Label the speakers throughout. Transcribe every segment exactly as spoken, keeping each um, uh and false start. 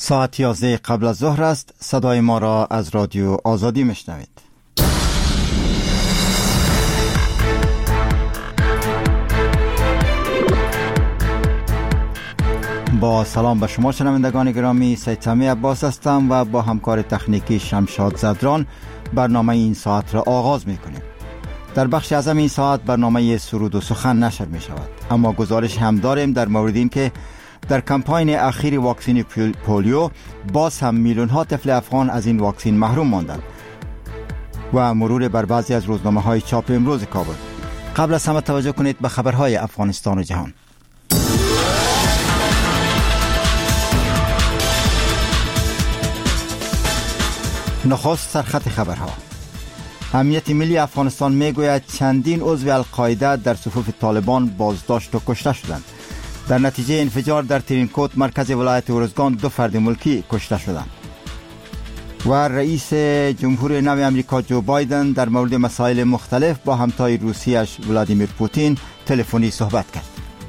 Speaker 1: ساعت یازده قبل از ظهر است. صدای ما را از رادیو آزادی میشنوید. با سلام به شما شنوندگان گرامی، سید سمی عباس هستم و با همکار تکنیکی شمشاد زدران برنامه این ساعت را آغاز میکنیم. در بخش اعظم این ساعت برنامه سرود و سخن نشر می شود، اما گزارش هم داریم در مورد این که در کمپاین اخیر واکسن پولیو باز هم میلیون ها طفل افغان از این واکسن محروم ماندند و مرور بر بعضی از روزنامه های چاپ امروز کابل. قبل از همه توجه کنید به خبرهای افغانستان و جهان. نخست سرخط خبرها. امنیت ملی افغانستان میگوید چندین عضو القاعده در صفوف طالبان بازداشت و کشته شدند. در نتیجه انفجار در ترینکوت مرکز ولایت ارزگان دو فرد ملکی کشته شدند. و رئیس جمهور نو امریکا جو بایدن در مورد مسائل مختلف با همتای روسیش ولادیمیر پوتین تلفنی صحبت کرد.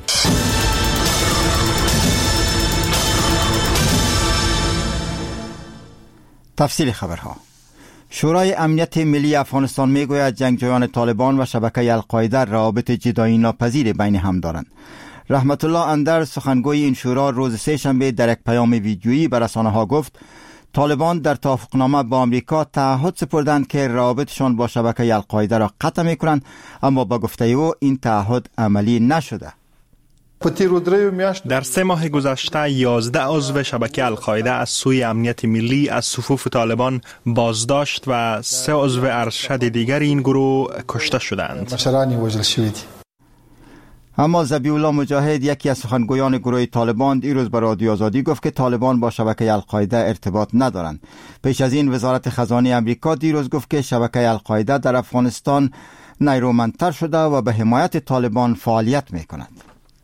Speaker 1: تفصیل خبرها. شورای امنیت ملی افغانستان میگوید جنگجویان طالبان و شبکه القاعده روابط جدایی ناپذیر بین هم دارند. رحمت الله اندر سخنگوی این شورا روز سه شنبه در یک پیام ویدیویی به رسانه‌ها گفت طالبان در توافقنامه با آمریکا تعهد سپردند که روابطشان با شبکه القاعده را قطع می‌کنند، اما با گفته او این تعهد عملی نشده.
Speaker 2: در سه ماه گذشته یازده عضو شبکه القاعده از سوی امنیت ملی از صفوف طالبان بازداشت و سه عضو ارشد دیگر این گروه کشته شدند.
Speaker 1: اما ذبیح الله مجاهد، یکی از سخنگویان گروه طالبان، دیروز به رادیو آزادی گفت که طالبان با شبکه القاعده ارتباط ندارند. پیش از این وزارت خزانه امریکا دیروز گفت که شبکه القاعده در افغانستان نیرومندتر شده و به حمایت طالبان فعالیت می‌کند.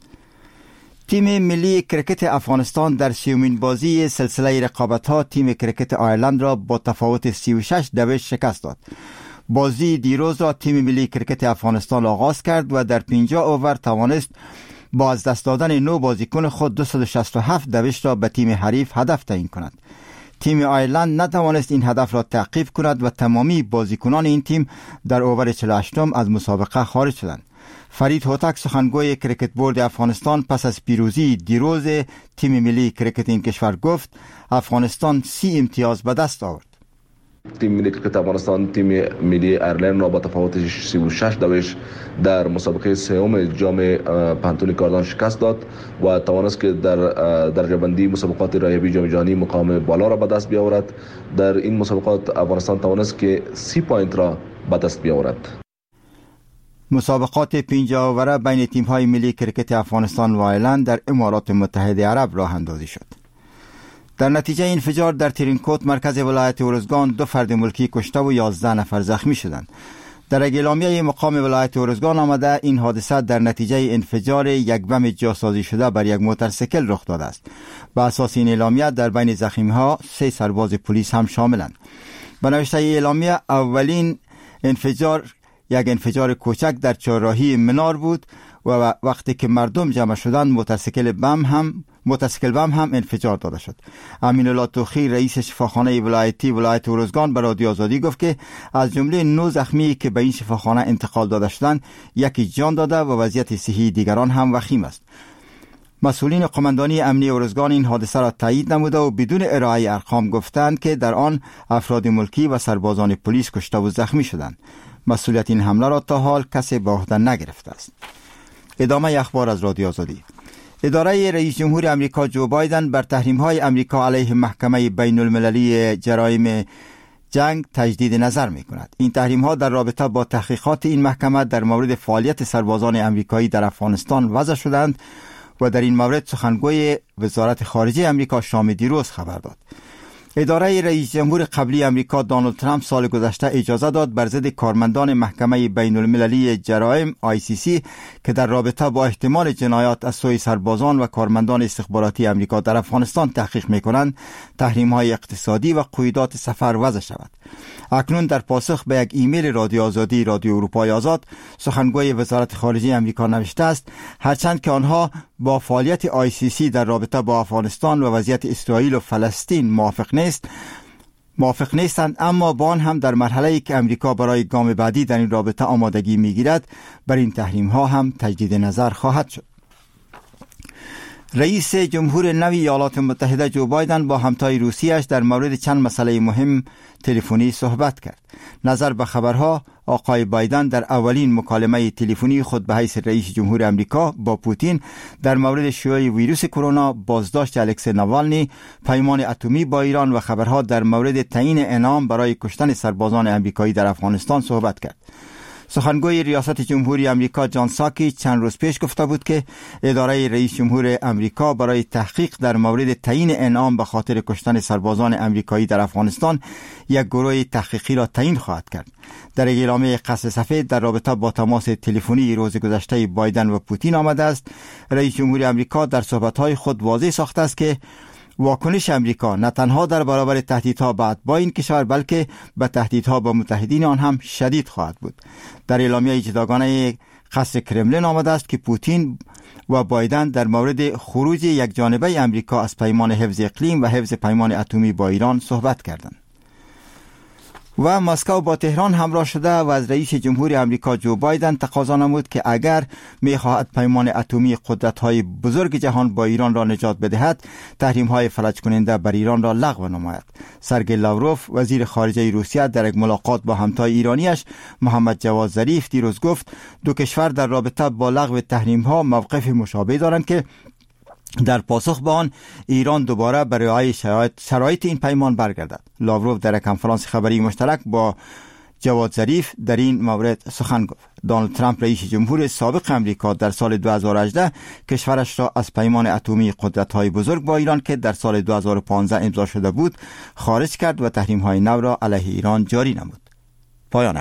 Speaker 1: تیم ملی کرکت افغانستان در سیومین بازی سلسله رقابت‌ها تیم کرکت آیرلند را با تفاوت سی و شش دویست شکست داد. بازی دیروز را تیم ملی کرکت افغانستان آغاز کرد و در پنجاه اوور توانست با از دست دادن نو بازیکن خود دویست و شصت و هفت دویست را به تیم حریف هدف تعیین کند. تیم آیرلند نتوانست این هدف را تعقیب کند و تمامی بازیکنان این تیم در اوور چهل و هشتم از مسابقه خارج شدند. فرید هوتک سخنگوی کرکت بورد افغانستان پس از پیروزی دیروز تیم ملی کرکت این کشور گفت افغانستان سی امتیاز به دست آورد.
Speaker 3: تیم ملی کرکت افغانستان تیم ملی آیرلند را با تفاوت سی و شش دویست در مسابقه سوم جام پانتونی کاردان شکست داد و توانست که در درجه بندی مسابقات رایبی جام جهانی مقام بالا را به دست بیاورد. در این مسابقات افغانستان توانست که سی پوینت را به دست بیاورد.
Speaker 1: مسابقات پنجاه اوره بین تیم‌های ملی کرکت افغانستان و آیرلند در امارات متحده عرب راه اندازی شد. در نتیجه انفجار در ترینکوت مرکز ولایت ارزگان دو فرد ملکی کشته و یازده نفر زخمی شدند. در اعلامیه مقام ولایت ارزگان آمده این حادثه در نتیجه انفجار یک بم جاسازی شده بر یک موتورسیکل رخ داده است. به اساس این اعلامیه در بین زخمی‌ها سه سرباز پلیس هم شاملند. به نوشته اعلامیه اولین انفجار یک انفجار کوچک در چهارراهی منار بود و وقتی که مردم جمع شدند موتورسیکل بم هم موتورسیکل بم هم انفجار داده شد. امین الله توخی رئیس شفاخانه ولایتی ولایت ارزگان به رادیو آزادی گفت که از جمله نه زخمی که به این شفاخانه انتقال داده شدند یکی جان داده و وضعیت صحی دیگران هم وخیم است. مسئولین قماندانی امنی ارزگان این حادثه را تایید نموده و بدون ارائه ارقام گفتند که در آن افراد ملکی و سربازان پلیس کشته و زخمی شدند. مسئولیت این حمله را تا حال کسی به عهده نگرفته است. ادامه اخبار از رادیو آزادی. اداره رئیس جمهور امریکا جو بایدن بر تحریم‌های امریکا علیه محکمه بین المللی جرایم جنگ تجدید نظر می‌کند. این تحریم‌ها در رابطه با تحقیقات این محکمه در مورد فعالیت سربازان امریکایی در افغانستان وضع شدند و در این مورد سخنگوی وزارت خارجه امریکا شام دیروز خبر داد. اداره رئیس جمهور قبلی امریکا دونالد ترامپ سال گذشته اجازه داد بر ضد کارمندان محکمه بین المللی جرایم آی سی سی که در رابطه با احتمال جنایات از سوی سربازان و کارمندان استخباراتی امریکا در افغانستان تحقیق می‌کنند، تحریم‌های اقتصادی و قیودات سفر وضع شود. اکنون در پاسخ به یک ایمیل رادیو آزادی رادیو اروپای آزاد، سخنگوی وزارت خارجه امریکا نوشته است هرچند که آنها با فعالیت آی سی سی در رابطه با افغانستان و وضعیت اسرائیل و فلسطین موافق نیست موافق نیستند، اما با آن هم در مرحله‌ای که امریکا برای گام بعدی در این رابطه آمادگی می‌گیرد، بر این تحریم‌ها هم تجدید نظر خواهد شد. رئیس جمهور نوی ایالات متحده جو بایدن با همتای روسیه‌اش در مورد چند مسئله مهم تلفنی صحبت کرد. نظر به خبرها، آقای بایدن در اولین مکالمه تلفنی خود به حیث رئیس جمهور امریکا با پوتین در مورد شیوع ویروس کرونا، بازداشت الکسی ناوالنی، پیمان اتمی با ایران و خبرها در مورد تعیین انعام برای کشتن سربازان امریکایی در افغانستان صحبت کرد. سخنگوی ریاست جمهوری امریکا جان ساکی چند روز پیش گفته بود که اداره رئیس جمهور امریکا برای تحقیق در مورد تعیین انعام به خاطر کشتن سربازان امریکایی در افغانستان یک گروه تحقیقی را تعیین خواهد کرد. در اعلامیه قصر سفید در رابطه با تماس تلفنی روز گذشته بایدن و پوتین آمده است، رئیس جمهور امریکا در صحبت‌های خود واضح ساخته است که واکنش امریکا نه تنها در برابر تهدیدها بعد با این کشور، بلکه به تهدیدها با متحدین آن هم شدید خواهد بود. در اعلامیه جداگانه قصر کرملین آمده است که پوتین و بایدن در مورد خروج یک جانبه امریکا از پیمان حفظ اقلیم و حفظ پیمان اتمی با ایران صحبت کردند. و مسکو با تهران همراه شده و از رئیس جمهور امریکا جو بایدن تقاضا نمود که اگر می‌خواهد پیمان اتمی قدرت‌های بزرگ جهان با ایران را نجات بدهد، تحریم‌های فلج کننده بر ایران را لغو نماید. سرگئی لاوروف وزیر خارجه روسیه در یک ملاقات با همتای ایرانیش محمد جواد ظریف دیروز گفت دو کشور در رابطه با لغو تحریم‌ها موقف مشابه دارند که در پاسخ به آن ایران دوباره برای شرایط این پیمان برگردد. لاوروف در کنفرانس خبری مشترک با جواد ظریف در این مورد سخن گفت. دونالد ترامپ رئیس جمهور سابق امریکا در سال دو هزار و هجده کشورش را از پیمان اتمی قدرت‌های بزرگ با ایران که در سال دو هزار و پانزده امضا شده بود خارج کرد و تحریم‌های نو را علیه ایران جاری نمود. پایان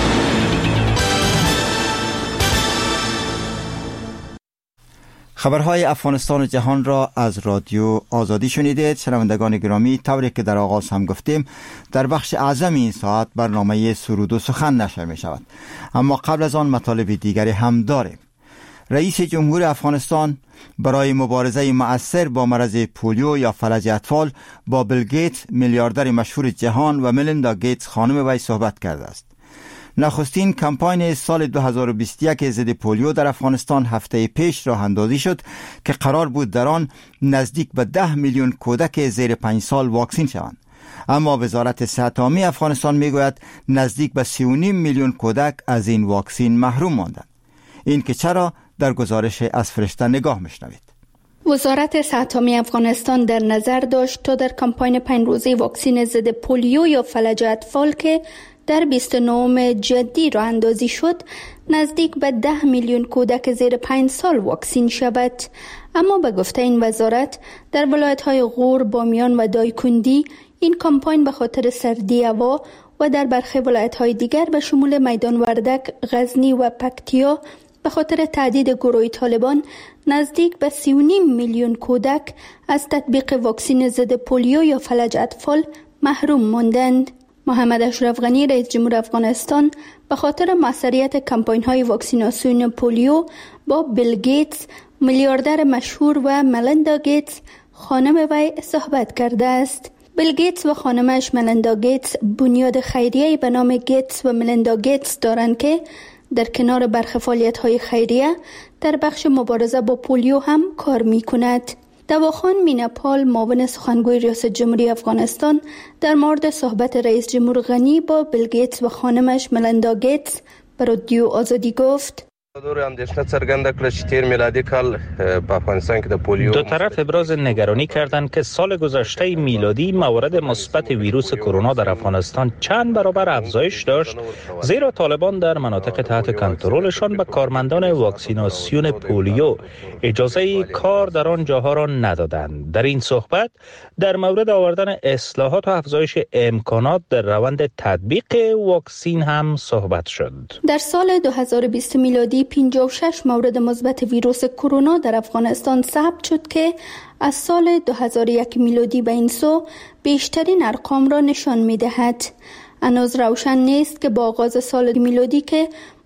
Speaker 1: خبرهای افغانستان و جهان را از رادیو آزادی شنیدید. شنوندگان گرامی، طوری که در آغاز هم گفتیم، در بخش اعظم این ساعت برنامه سرود و سخن نشر می شود، اما قبل از آن مطالب دیگری هم داریم. رئیس جمهور افغانستان برای مبارزه مؤثر با مرض پولیو یا فلج اطفال با بیل گیتس، میلیاردر مشهور جهان، و ملیندا گیتس خانم وی صحبت کرده است. نخستین کمپاین سال دو هزار و بیست و یک ضد پولیو در افغانستان هفته پیش راه اندازی شد که قرار بود در آن نزدیک به ده میلیون کودک زیر پنج سال واکسین شوند، اما وزارت صحت عامه افغانستان میگوید نزدیک به سی و نیم میلیون کودک از این واکسین محروم ماندند. این که چرا؟ در گزارش از فرشته نگاه میشنوید.
Speaker 4: وزارت صحت عامه افغانستان در نظر داشت تا در کمپاین پنج روزه واکسین ضد پولیو یا فلج اطفال که در بیست و نهم جدی راه اندازی شد نزدیک به ده میلیون کودک زیر پنج سال واکسین شود، اما به گفته این وزارت در ولایت‌های غور، بامیان و دایکندی این کمپاین به خاطر سردی هوا و در برخی ولایت‌های دیگر به شمول میدان وردک، غزنی و پکتیا به خاطر تهدید گروه طالبان نزدیک به سی و نیم میلیون کودک از تطبیق واکسین ضد پولیو یا فلج اطفال محروم ماندند. محمد اشرف غنی رئیس جمهور افغانستان به خاطر موثریت کمپاین‌های واکسیناسیون پولیو با بیل گیتس، میلیاردر مشهور، و ملیندا گیتس خانم وی صحبت کرده است. بیل گیتس و خانمش ملیندا گیتس بنیاد خیریه‌ای به نام گیتس و ملیندا گیتس دارند که در کنار برخی فعالیت‌های خیریه در بخش مبارزه با پولیو هم کار می‌کند. دواخان میناپال، معاون سخنگوی ریاست جمهوری افغانستان، در مورد صحبت رئیس جمهور غنی با بیل گیتس و خانمش ملیندا گیتس به رادیو آزادی گفت:
Speaker 5: دور اندیشه څرګنده کړه چې تیر میلادي کال په افغانستان کې د پولیو
Speaker 6: دو طرف ابراز نگرانی کردند که سال گذشته میلادی موارد مثبت ویروس کرونا در افغانستان چند برابر افزایش داشت، زیرا طالبان در مناطق تحت کنترلشان به کارمندان واکسیناسیون پولیو اجازه کار در آن جاها را ندادند. در این صحبت در مورد آوردن اصلاحات و افزایش امکانات در روند تطبیق واکسین هم صحبت شد.
Speaker 4: در سال دو هزار و بیست میلادی پنجاه و شش مورد مثبت ویروس کرونا در افغانستان ثبت شد که از سال دو هزار و یک میلادی به این سو بیشترین ارقام را نشان می‌دهد. هنوز روشن نیست که با آغاز سال میلادی که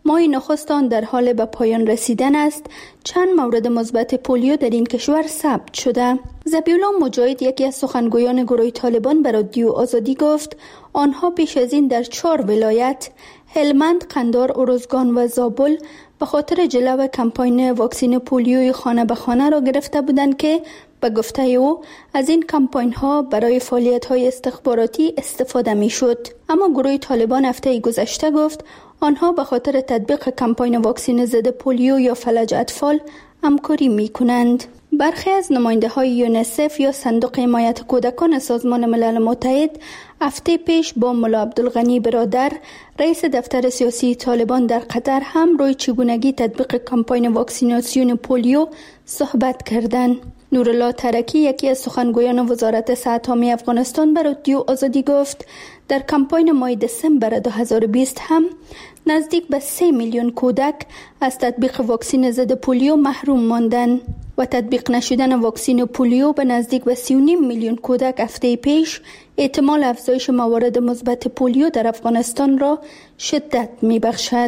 Speaker 4: ماه نخست آن در حال به پایان رسیدن است، چند مورد مثبت پولیو در این کشور ثبت شده. ذبیح‌الله مجاهد، یکی از سخنگویان گروه طالبان، به رادیو آزادی گفت آنها پیش از این در چهار ولایت هلمند، قندهار، ارزگان و زابل به خاطر جلو کمپاین واکسین پولیوی خانه به خانه را گرفته بودند که به گفته او از این کمپاین ها برای فعالیت های استخباراتی استفاده می شد. اما گروه طالبان هفته گذشته گفت آنها به خاطر تطبیق کمپاین واکسین ضد پولیو یا فلج اطفال همکاری می کنند. برخی از نماینده های یونیسف یا صندوق حمایت کودکان سازمان ملل متحد هفته پیش با ملا عبدالغنی برادر، رئیس دفتر سیاسی طالبان در قطر، هم روی چگونگی تطبیق کمپاین واکسیناسیون پولیو صحبت کردند. نورالله ترکی، یکی از سخنگویان وزارت صحت عامه افغانستان، به رادیو آزادی گفت در کمپاین ماه دسامبر دو هزار و بیست هم نزدیک به سه میلیون کودک از تطبیق واکسین ضد پولیو محروم ماندند و تطبیق نشدن واکسین پولیو به نزدیک به سی و نیم میلیون کودک هفته پیش احتمال افزایش موارد مثبت پولیو در افغانستان را شدت می‌بخشد.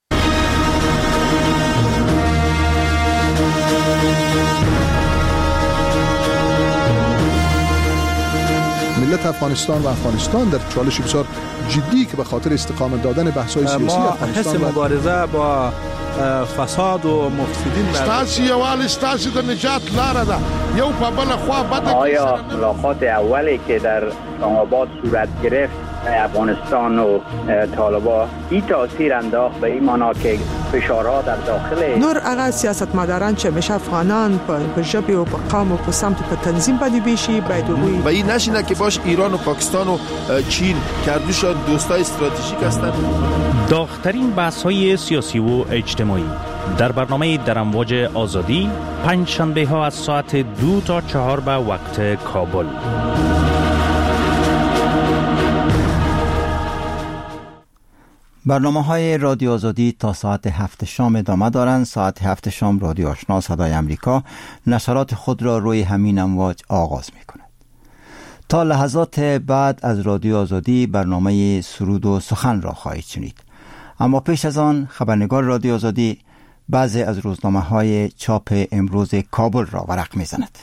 Speaker 7: ملت افغانستان و افغانستان در چالش بسیار جدی که به خاطر استقامت دادن بحث‌های سیاسی افغانستان
Speaker 8: ما حس مبارزه با فساد و مفسدین
Speaker 9: ستاسي یوال ستاسي د نجات لار ده یو په بل خوا بد.
Speaker 10: آیا ملاقات اولی که در اسلام آباد صورت گرفت افغانستان و طالبان این تاثیر انداخت به این معنا که فشارها در داخل
Speaker 11: نور هغه سیاستمداران چې مشه افغانان په ژبه او په قوم او په سمت په تنظیم باندې بشي باید وي
Speaker 9: و این نشینه که باش ایران و پاکستان و چین کردوشان دوستای استراتژیک هستند.
Speaker 6: داغ‌ترین بحث‌های سیاسی و اجتماعی در برنامه در امواج آزادی، پنج شنبه ها از ساعت دو تا چهار به وقت کابل.
Speaker 1: برنامه های رادیو آزادی تا ساعت هفت شام ادامه دارند. ساعت هفت شام رادیو آشنا صدای امریکا نشرات خود را روی همین امواج آغاز می کند. تا لحظات بعد از رادیو آزادی برنامه سرود و سخن را خواهید شنید. اما پیش از آن خبرنگار رادیو آزادی بعضی از روزنامه های چاپ امروز کابل را ورق می زند.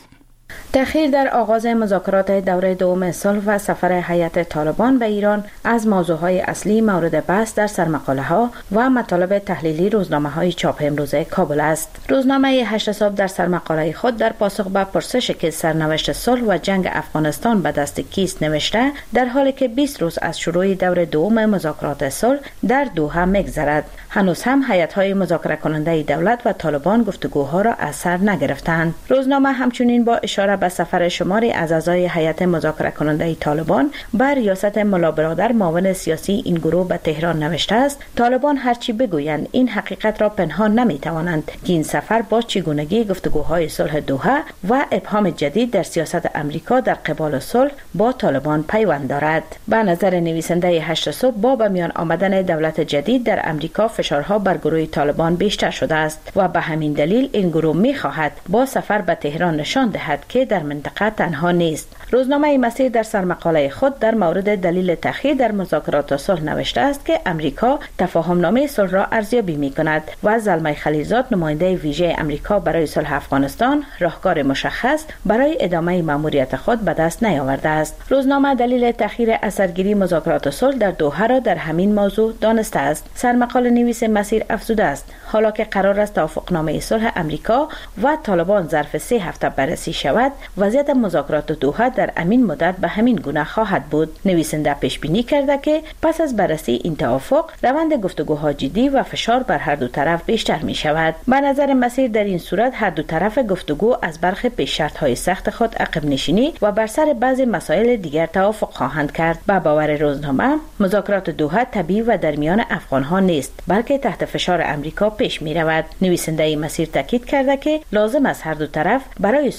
Speaker 12: تأخیر در آغاز مذاکرات دوره دوم صلح و سفر هیئت طالبان به ایران از موضوعهای اصلی مورد بحث در سرمقاله ها و مطالب تحلیلی روزنامه های چاپ امروز کابل است. روزنامه هشت صبح در سرمقاله خود در پاسخ به پرسش که سرنوشت صلح و جنگ افغانستان به دست کیست نوشته در حالی که بیست روز از شروع دوره دوم مذاکرات صلح در دوحه می‌گذرد، هنوز هم هیئت‌های مذاکره کننده دولت و طالبان گفتگوها را از سر نگرفتند. روزنامه همچنین با اشاره به سفر شماری از اعضای هیئت مذاکره کننده طالبان بر ریاست ملا برادر معاون سیاسی این گروه به تهران نوشته است طالبان هرچی بگویند این حقیقت را پنهان نمی‌توانند که این سفر با چگونگی گفتگوهای صلح دوحه و ابهام جدید در سیاست امریکا در قبال صلح با طالبان پیوند دارد. به نظر نویسنده هشت صبح با به میان آمدن دولت جدید در امریکا فشارها بر گروه طالبان بیشتر شده است و به همین دلیل این گروه می‌خواهد با سفر به تهران نشان دهد که در منطقه تنها نیست. روزنامه مسیر در سرمقاله خود در مورد دلیل تأخیر در مذاکرات صلح نوشته است که امریکا تفاهمنامه صلح را ارزیابی می‌کند و زلمه خلیلزاد نماینده ویژه امریکا برای صلح افغانستان راهکار مشخص برای ادامه مأموریت خود به دست نیاورده است. روزنامه دلیل تأخیر اثرگیری مذاکرات صلح در دوحه را در همین موضوع دانسته است. سرمقاله نویس مسیر افزوده است حالا که قرار است توافقنامه صلح امریکا و طالبان ظرف سه هفته بررسی شود، وضعیت مذاکرات دوحه در همین مدت به همین گونه خواهد بود. نویسنده پیش بینی کرده که پس از بررسی این توافق روند گفتگوها جدی و فشار بر هر دو طرف بیشتر می شود. به نظر مسیر در این صورت هر دو طرف گفتگو از برخی پیش شرط های سخت خود عقب نشینی و بر سر بعضی مسائل دیگر توافق خواهند کرد. به باور روزنامه مذاکرات دوحه طبیعی و در میان افغان ها نیست بلکه تحت فشار امریکا پیش می رود. نویسنده مسیر تاکید کرده که لازم است هر دو طرف برای صلح تلاش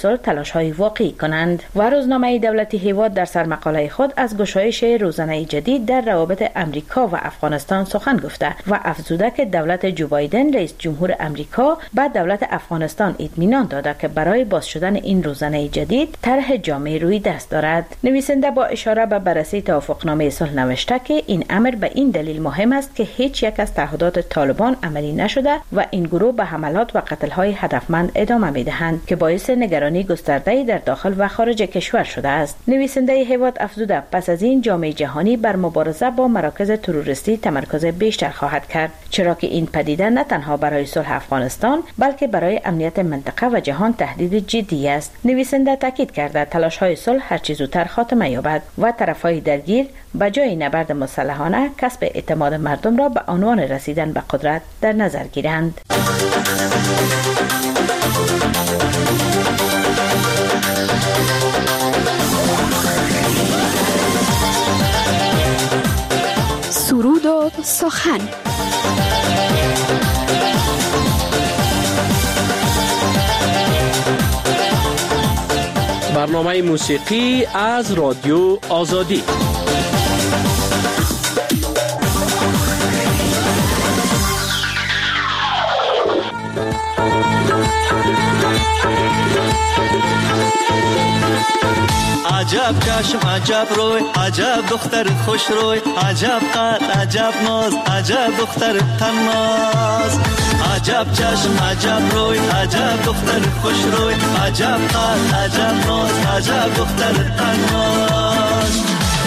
Speaker 12: تلاش‌های واقعی کنند. و روزنامه دولتی هیواد در سرمقاله خود از گشایش روزانه جدید در روابط امریکا و افغانستان سخن گفته و افزوده که دولت جو بایدن رئیس جمهور امریکا به دولت افغانستان اطمینان داده که برای باز شدن این روزانه جدید طرح جامع روی دست دارد. نویسنده با اشاره به بررسی توافقنامه صلح نوشته که این امر به این دلیل مهم است که هیچ یک از تعهدات طالبان عملی نشده و این گروه به حملات و قتل‌های هدفمند ادامه می‌دهند که باعث نگرانی گسترده‌ای در داخل و خارج کشور شده است. نویسنده هیواد افزوده پس از این جامعه جهانی بر مبارزه با مراکز تروریستی تمرکز بیشتر خواهد کرد، چرا که این پدیده نه تنها برای صلح افغانستان بلکه برای امنیت منطقه و جهان تهدید جدی است. نویسنده تاکید کرده تلاش‌های صلح هر چه زودتر خاتمه یابد و طرف‌های درگیر به جای نبرد مسلحانه کسب اعتماد مردم را به عنوان رسیدن به قدرت در نظر گیرند.
Speaker 4: سرود و سخن.
Speaker 13: برنامه موسیقی از رادیو آزادی.
Speaker 14: عجب چشم عجب روی، عجب دختر خوش روی، عجب قد عجب ناز، عجب دختر تناز. عجب چشم عجب روی، عجب دختر خوش روی، عجب قد عجب ناز، عجب دختر تناز.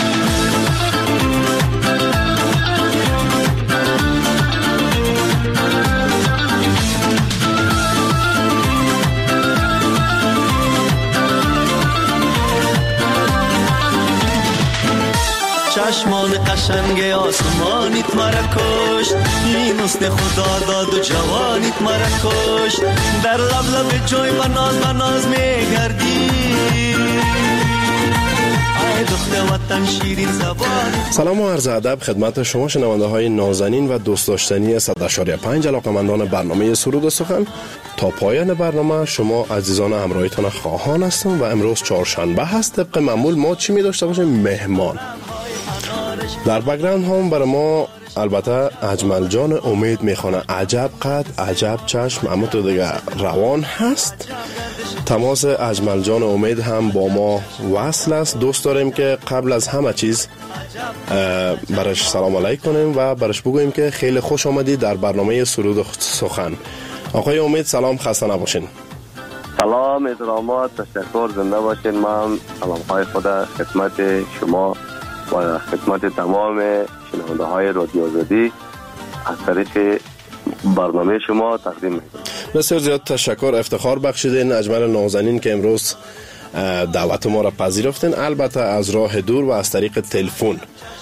Speaker 14: چشمان قشنگ آسمانیت مرا کشت، این حسن خدا داد و جوانیت مرا کشت. در لب لب جوی بناز بناز میگردی، ای دختر وطن شیرین زبان.
Speaker 15: سلام و عرض ادب خدمت شما شنونده های نازنین و دوست داشتنی صد و پنج علاقه‌مندان برنامه سرود و سخن. تا پایان برنامه شما عزیزان همراهیتان خواهان هستم و امروز چهارشنبه هست. طبق معمول ما چی می داشته باشیم؟ مهمان. در بک‌گراند هم برای ما البته اجمل جان امید میخوانه. عجب قد عجب چشم، اما تو دیگه روان هست. تماس اجمل جان امید هم با ما وصل است. دوست داریم که قبل از همه چیز برش سلام علیک کنیم و برش بگوییم که خیلی خوش آمدید در برنامه سرود و سخن. آقای امید سلام، خسته نباشین.
Speaker 16: سلام، احترامات، تشکر، زنده باشین. من سلام های خدا خدمت شما و خدمت تمام شنونده های رادیو آزادی از طریق برنامه شما تقدیم میکنم.
Speaker 15: بسیار زیاد تشکر، افتخار بخشیدین اجمل نازنین که امروز دعوت ما را پذیرفتین، البته از راه دور و از طریق تلفن.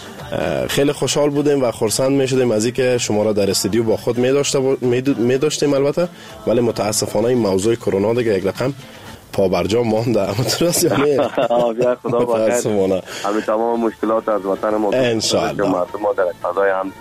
Speaker 15: خیلی خوشحال بودیم و خرسند می شدیم از اینکه شما را در استودیو با خود می داشته می داشتیم البته، ولی متاسفانه این موضوع کرونا دیگه یک رقم پا برجا مانده. اما درست یعنی
Speaker 16: آبیا خدا بخیر. همین تمام مشکلات از وطن ما
Speaker 15: انشاءالله
Speaker 16: مردم ما در فضای هم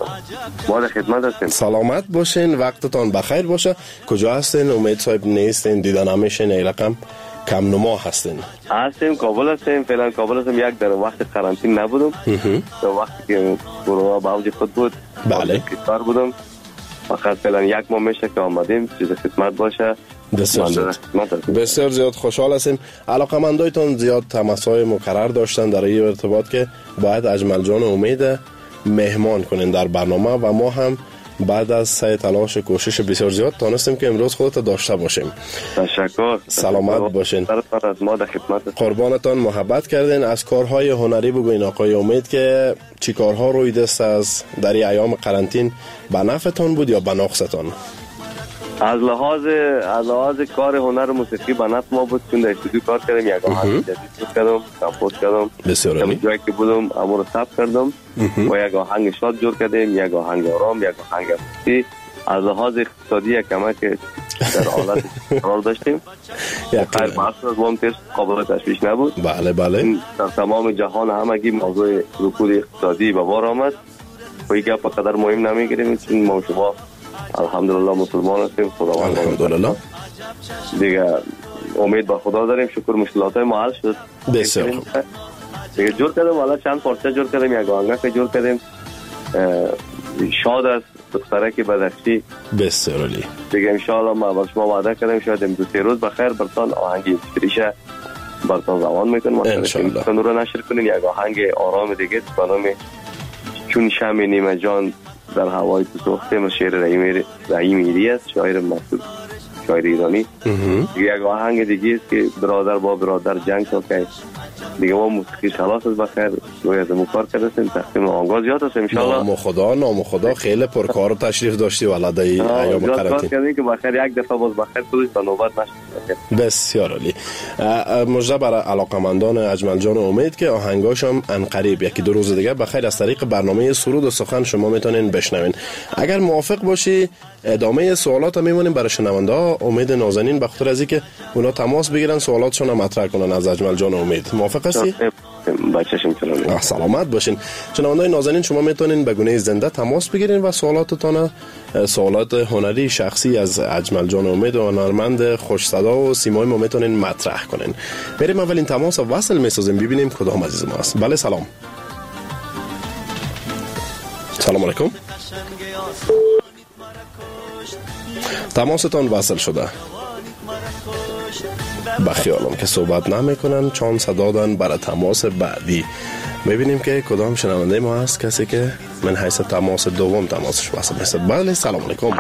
Speaker 16: ما در خدمت هستیم.
Speaker 15: سلامت باشین، وقتتان بخیر باشه. کجا هستین؟ امید صاحب نیستین، دیدن نمیشین، این رقم کم نما هستین.
Speaker 16: هستیم کابل هستیم، فعلا کابل هستیم. یک در وقت قرنطینه نبودم، در وقتی که کرونا به اوج خود بود
Speaker 15: بله
Speaker 16: کار بودم. فقط فعلا یک ماه میشه که آمدیم چیز خدمت باشه.
Speaker 15: بسیار زیاد بسیار زیاد خوشحال هستیم. علاقه‌مندایتون زیاد تماس‌های مکرر داشتن در این ارتباط که باید اجمل جان امید مهمان کنین در برنامه و ما هم بعد از سعی تلاش و کوشش بسیار زیاد تونستیم که امروز خودت داشته باشیم.
Speaker 16: تشکر.
Speaker 15: سلامت باشین.
Speaker 16: از ما در خدمت.
Speaker 15: قربانتان، محبت کردین. از کارهای هنری بگوین آقای امید که چی کارها روی دست از در این ایام قرنطین به نفعتان بود یا به نقصتان؟
Speaker 16: از لحاظ از لحاظ کار هنر موسیقی به نفع ما بود، چون در استودیو کار کردم، یک آهنگ جدید کردم، کمپوز کردم.
Speaker 15: بسیار عالی.
Speaker 16: جایی که بودم اما رو ثبت کردم و یک آهنگ شاد جور کردیم، یک آهنگ آرام، یک آهنگ موسیقی. از لحاظ اقتصادی کمک در حالت قرار داشتیم. خیر بحث از ما تیر قابل تشویش نبود.
Speaker 15: بله بله.
Speaker 16: در تمام جهان همگی موضوع رکود اقتصادی به بار آمد. کوئی گپ په قدر مهم نمیگیریم، چون ما شما الحمدلله مسلمان هستیم. خداوند
Speaker 15: الحمدلله
Speaker 16: دیگه امید به خدا داریم، شکر مشکلات های ما حل شد.
Speaker 15: بسیار خوب.
Speaker 16: دیگه جور کردیم، حالا چند پارچه جور کردیم، یک آهنگ جور کردیم. شاد است دختره که بدخشی.
Speaker 15: بسیار عالی.
Speaker 16: دیگه ان شاء الله ما با شما وعده کردیم شاید دو سه روز بخیر برتون آهنگ فریشه برتون روان میکنیم.
Speaker 15: ان شاء الله
Speaker 16: تون رو نشر کنین. یک آهنگ آرام دیگه به نام چون شمع نیمه جان در هوای تو سوخته و شعر رحیم رحیمی است، شاعر مشهور شاعر ایرانی. دیگه یک آهنگ دیگه است که برادر با برادر جنگ که دیگه ما موسیقی خلاص است بخیر روی از مکار کردیم تقسیم آنگاه زیاد است ان شاء الله.
Speaker 15: نام خدا نام خدا خیلی پرکار و تشریف داشتی ولده ایام قرنطینه
Speaker 16: کردیم که بخیر یک دفعه باز بخیر خودش تا نوبت نشه.
Speaker 15: بسیار عالی. مژده برای علاقمندان اجمل جان امید که آهنگاش هم ان قریب یکی دو روز دیگه بخیر از طریق برنامه سرود و سخن شما میتونین بشنوین. اگر موافق باشی ادامه سوالات هم میمونیم برای شنونده ها. امید نازنین به خاطر از اینکه اونا تماس بگیرن سوالاتشون هم مطرح کنن از اجمل جان امید. موافق هستی؟
Speaker 16: بچه‌شم سلام.
Speaker 15: سلامت باشین. شنونده‌های نازنین شما میتونین به گونه زنده تماس بگیرین و سوالاتتون سوالات هنری شخصی از اجمل جان امید و هنرمند خوش صدا و سیمای ما میتونین مطرح کنین. بریم اولین تماس وصل میسازیم ببینیم کدام عزیز ما است. بله سلام. سلام علیکم. تماستان وصل شده. بخیالم که صحبت نمیکنن چون صدا دادن برای تماس بعدی. ببینیم که کدام شنونده ما هست کسی که من حیث تماس دوم تماسش وصل میشه. بله سلام علیکم.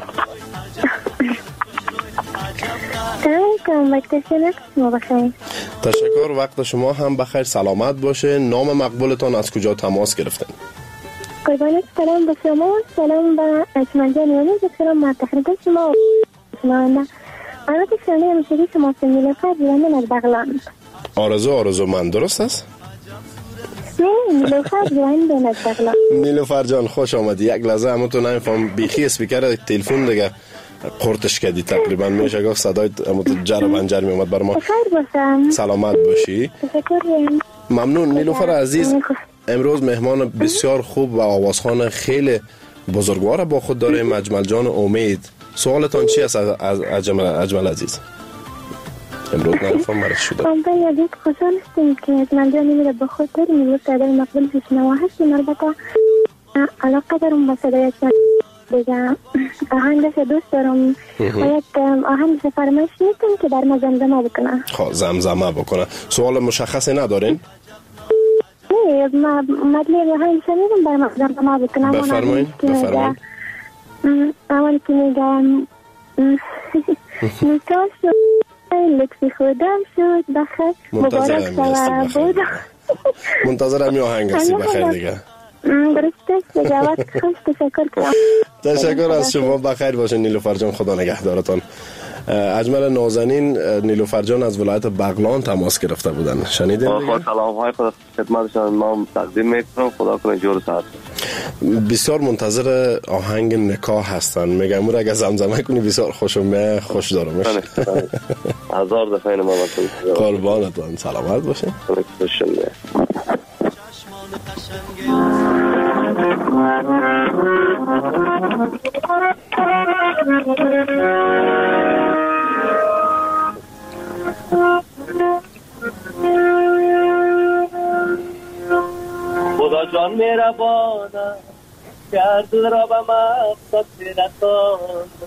Speaker 17: سلام علیکم.
Speaker 15: تشکر وقت شما هم بخیر سلامت باشه. نام مقبولتان از کجا تماس گرفتن؟
Speaker 17: قربانت سلام به شما، سلام به اجمل جان امید، سلام به تخریب شما شنونده. البته شنونده موسیقی شما نیلوفر جوانان از بغلان.
Speaker 15: آرزو آرزو من درست است؟
Speaker 17: نه نیلوفر جوانان از بغلان.
Speaker 15: نیلوفر جان خوش آمدی. یک لحظه همونتون نمیفهم بیخی اسپیکر تلفن دیگه قرتش کردی تقریبا میشه گفت صدای همونتون جر و بنجر میومد بر ما.
Speaker 17: بخیر باشم.
Speaker 15: سلامت باشی.
Speaker 17: تشکر.
Speaker 15: ممنون. نیلوفر عزیز امروز مهمان بسیار خوب و آوازخوان خیلی بزرگوار با خود داریم اجمل جان امید. سوالتان چی است از اجمل اجمل عزیز؟ امروز نفهم مرد شده.
Speaker 17: من یادید خوشحال هستیم که اجمل جان امید با خود داریم. امروز صدای مقبول شنوا هستیم. البته علاقه دارم با صدای دیگه آهنگش دوست دارم و یک آهنگش فرمایش میتونم که در ما زمزمه بکنه.
Speaker 15: خب زمزمه بکنه. سوال مشخصی ندارین؟
Speaker 17: نه ما مدلی آهنگش میتونم در ما زمزمه بکنم.
Speaker 15: بفرمایین بفرمایین.
Speaker 17: اولی که میگم نکاش شد لطفی خودم شد بخیر مبارک شود بودم.
Speaker 15: منتظرم یه آهنگ هستی بخیر دیگه.
Speaker 17: درسته جواب خوش تشکر کنم.
Speaker 15: تشکر از شما بخیر باشین نیلوفر جان خدا نگهدارتان. اجمل نازنین نیلوفر جان از ولایت بغلان تماس گرفته بودن شنیدین دیگه؟
Speaker 16: سلام های خدا خدمتشان ما تقدیم میکنم خدا کنه جور ساعت.
Speaker 15: بسیار منتظر آهنگ نکاح هستن میگم اون اگه زمزمه کنی بسیار خوشم خوش دارمش.
Speaker 16: هزار دفعه ما واسه
Speaker 15: قربانتون سلامت باشین.
Speaker 18: خدا جان مهربانه کرد را به مقصد رسان.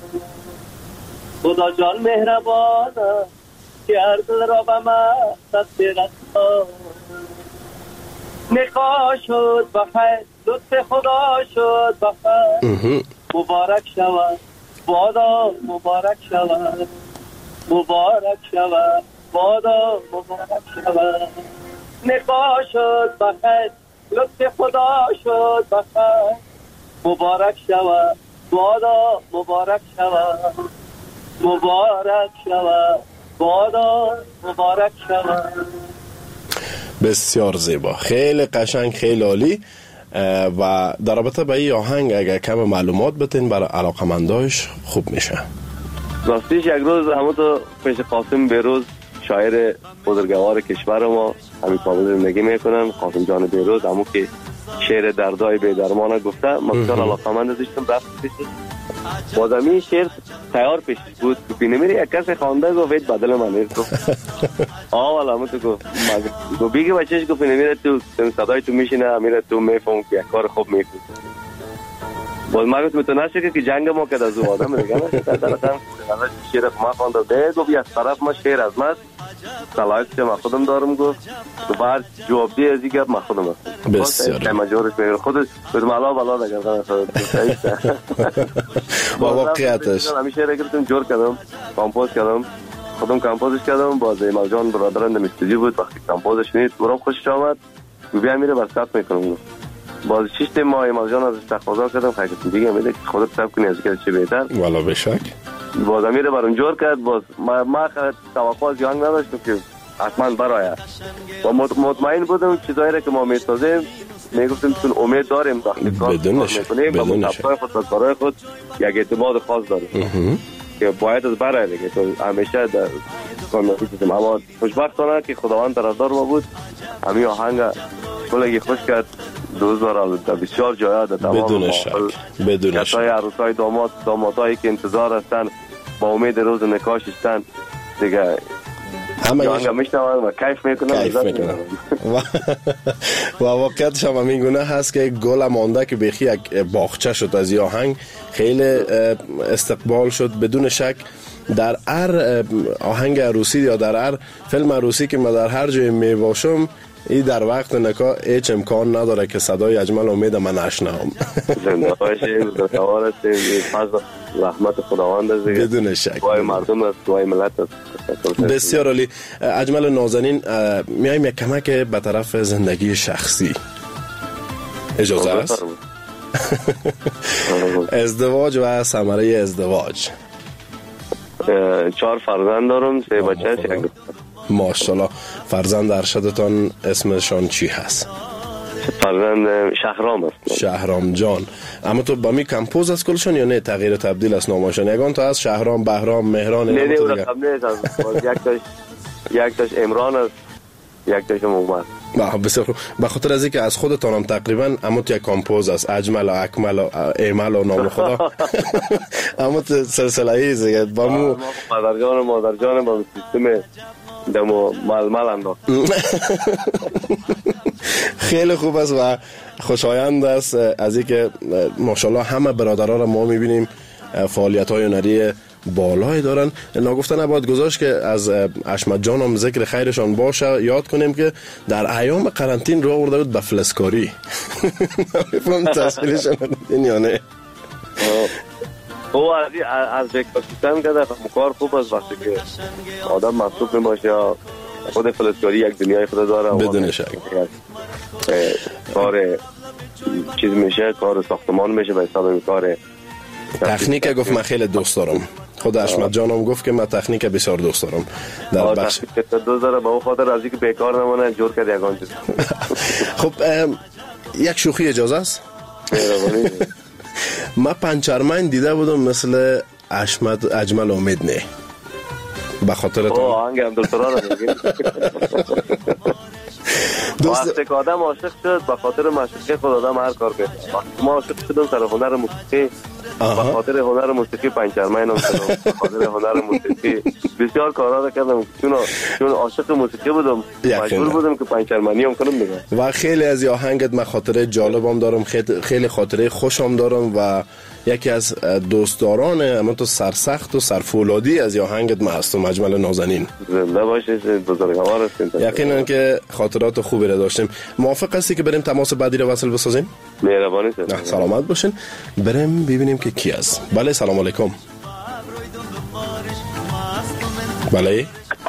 Speaker 18: خدا جان مهربانه کرد را به مقصد رسان. نکاح شد بخیر لطف خدا شد بخیر مبارک شود بادا مبارک شود مبارک شود بادا مبارک شود. نکاح شد بخیر لطف خدا شد بخیر مبارک شود بادا مبارک شود مبارک شود بادا مبارک شود.
Speaker 15: بسیار زیبا خیلی قشنگ خیلی عالی. و در رابطه با این آهنگ اگر کم معلومات بتین برای علاقمنداش خوب میشه.
Speaker 16: راستیش یک روز همون تو پیش قاسم بیروز شاعر بزرگوار کشور ما همین کابل زندگی میکنن قاسم جان بیروز همون که شعر دردای به درمان گفته ما بسیار علاقمند داشتم رفت پیش بازمی شعر تیار پیش بود که پینمیری یک کسی خوانده گفت وید بدل من نیست گفت آه والا همون تو گفت گفت بیگه بچهش گفت پینمیره تو صدای تو میشینه میره تو میفهم که یک کار خوب میکنه. باز ما گفتم تو نشه که جنگ ما که از او آدم دیگه نشه در رقم شعر ما خوانده ده گفت از طرف ما شعر از ما صلاحیت که ما خودم دارم گفت تو بعد جواب دی از دیگه ما خودم هستم بسیار مجبورش میگه خودش خود مالا بالا دیگه
Speaker 15: با واقعیتش
Speaker 16: همیشه شعر گرفتم جور کردم کامپوز کردم خودم کامپوزش کردم باز ایمال جان برادرم در استودیو بود وقتی کامپوزش شنید برام خوشش آمد بیا میره بس کات میکنم باز شش ماه ایمال جان ازش تقاضا کردم خیلی دیگه میگه خودت حساب کنی از که چه بهتر
Speaker 15: والا بشک
Speaker 16: باز میره برام جور کرد باز ما ما توقع از یانگ نداشتم که حتما برای و مطمئن بودم چیزایی که ما میسازیم میگفتیم چون امید داریم وقتی کار میکنیم و مطابق خود کارهای خود یک اعتماد خاص داریم که باید از برای دیگه تو همیشه در کار میکنیم. اما خوشبختانه که خداوند طرفدار ما بود همین آهنگ کلگی خوش کرد دوزار در بسیار جایا در تمام
Speaker 15: بدون شک بدون شک
Speaker 16: عروسای داماد دامادایی که انتظار هستن با امید روز نکاح هستن دیگه همه آهنگ میشنون و کیف میکنن
Speaker 15: کیف میکنن و واقعیتش هم همین گونه هست که گل مانده که بخی یک باغچه شد از این آهنگ خیلی استقبال شد بدون شک. در هر آهنگ عروسی یا در هر فیلم عروسی که من در هر جای میباشم ای در وقت نکاح هیچ امکان نداره که صدای اجمل امید من نشنوم.
Speaker 16: زنده باشید دوستوار هستیم فضل رحمت خداوند است
Speaker 15: بدون شک
Speaker 16: دعای مردم است دعای ملت است.
Speaker 15: بسیار عالی. اجمل نازنین میایم یک کمک به طرف زندگی شخصی اجازه است؟ ازدواج و ثمره ازدواج
Speaker 16: چهار فرزند دارم سه بچه است یک
Speaker 15: ماشاءالله. فرزند ارشدتان اسمشان چی هست؟
Speaker 16: فرزند شهرام است.
Speaker 15: شهرام جان. اما تو با می کمپوز از کلشان یا نه تغییر تبدیل است نامشان؟ یگان تا از شهرام بهرام مهران
Speaker 16: نه نه اون رقم نیست یک تاش یک تاش امران است یک تاش محمد.
Speaker 15: بسیار خوب. به خاطر از اینکه از خودتانم تقریبا اما تو یک کمپوز است اجمل و اکمل و ایمل و نام خدا اما تو سلسله ایزه با مو
Speaker 16: مادر جان و مادر جان با سیستم دمو ململ انداخت.
Speaker 15: خیلی خوب است و خوشایند است از اینکه ماشاءالله همه برادرها را ما میبینیم فعالیت‌های هنری بالای دارن. ناگفته نباید گذاشت که از اشمت جان هم ذکر خیرشان باشه یاد کنیم که در ایام قرنطین رو آورده بود به فلسکاری. نمی‌فهم تصویرشان دیدین یا نه؟
Speaker 16: او از از بیکار سیستم کرده کار خوب است وقتی که آدم مصروف نباشه یا خود فلسکاری یک دنیای خود داره
Speaker 15: بدون شک
Speaker 16: کار چیز میشه کار ساختمان میشه به حساب کار
Speaker 15: تکنیک گفت من خیلی دوست دارم. خود اشمت جانم گفت که من تکنیک بسیار دوست دارم در بخش
Speaker 16: دوست داره به اون خاطر از اینکه بیکار نمونه جور کرد یگان چیز.
Speaker 15: خب یک شوخی اجازه است؟ من پنچرمن دیده بودم مثل اشمت اجمل امید نه به خاطر تو
Speaker 16: آهنگ عبدالسرار میگه وقتی که آدم عاشق شد به خاطر معشوقه خود آدم هر کار کنه. ما عاشق شدم سر هنر موسیقی به خاطر هنر موسیقی پنچرمنم شدم به خاطر هنر موسیقی بسیار کارا کردم چون چون عاشق موسیقی بودم مجبور بودم که پنچرمنی هم کنم دیگه.
Speaker 15: و خیلی از آهنگت من خاطره جالبم دارم خیلی خاطره خوشم دارم و یکی از دوستداران اما تو سرسخت و سرفولادی از آهنگت من هستم اجمل نازنین.
Speaker 16: زنده باشید بزرگوار هستید.
Speaker 15: یقینا که خاطرات خوبی را داشتیم. موافق هستی که بریم تماس بعدی رو وصل بسازیم؟
Speaker 16: مهربانی
Speaker 15: هستید. سلامت باشین. بریم ببینیم که کی است. بله سلام علیکم. بله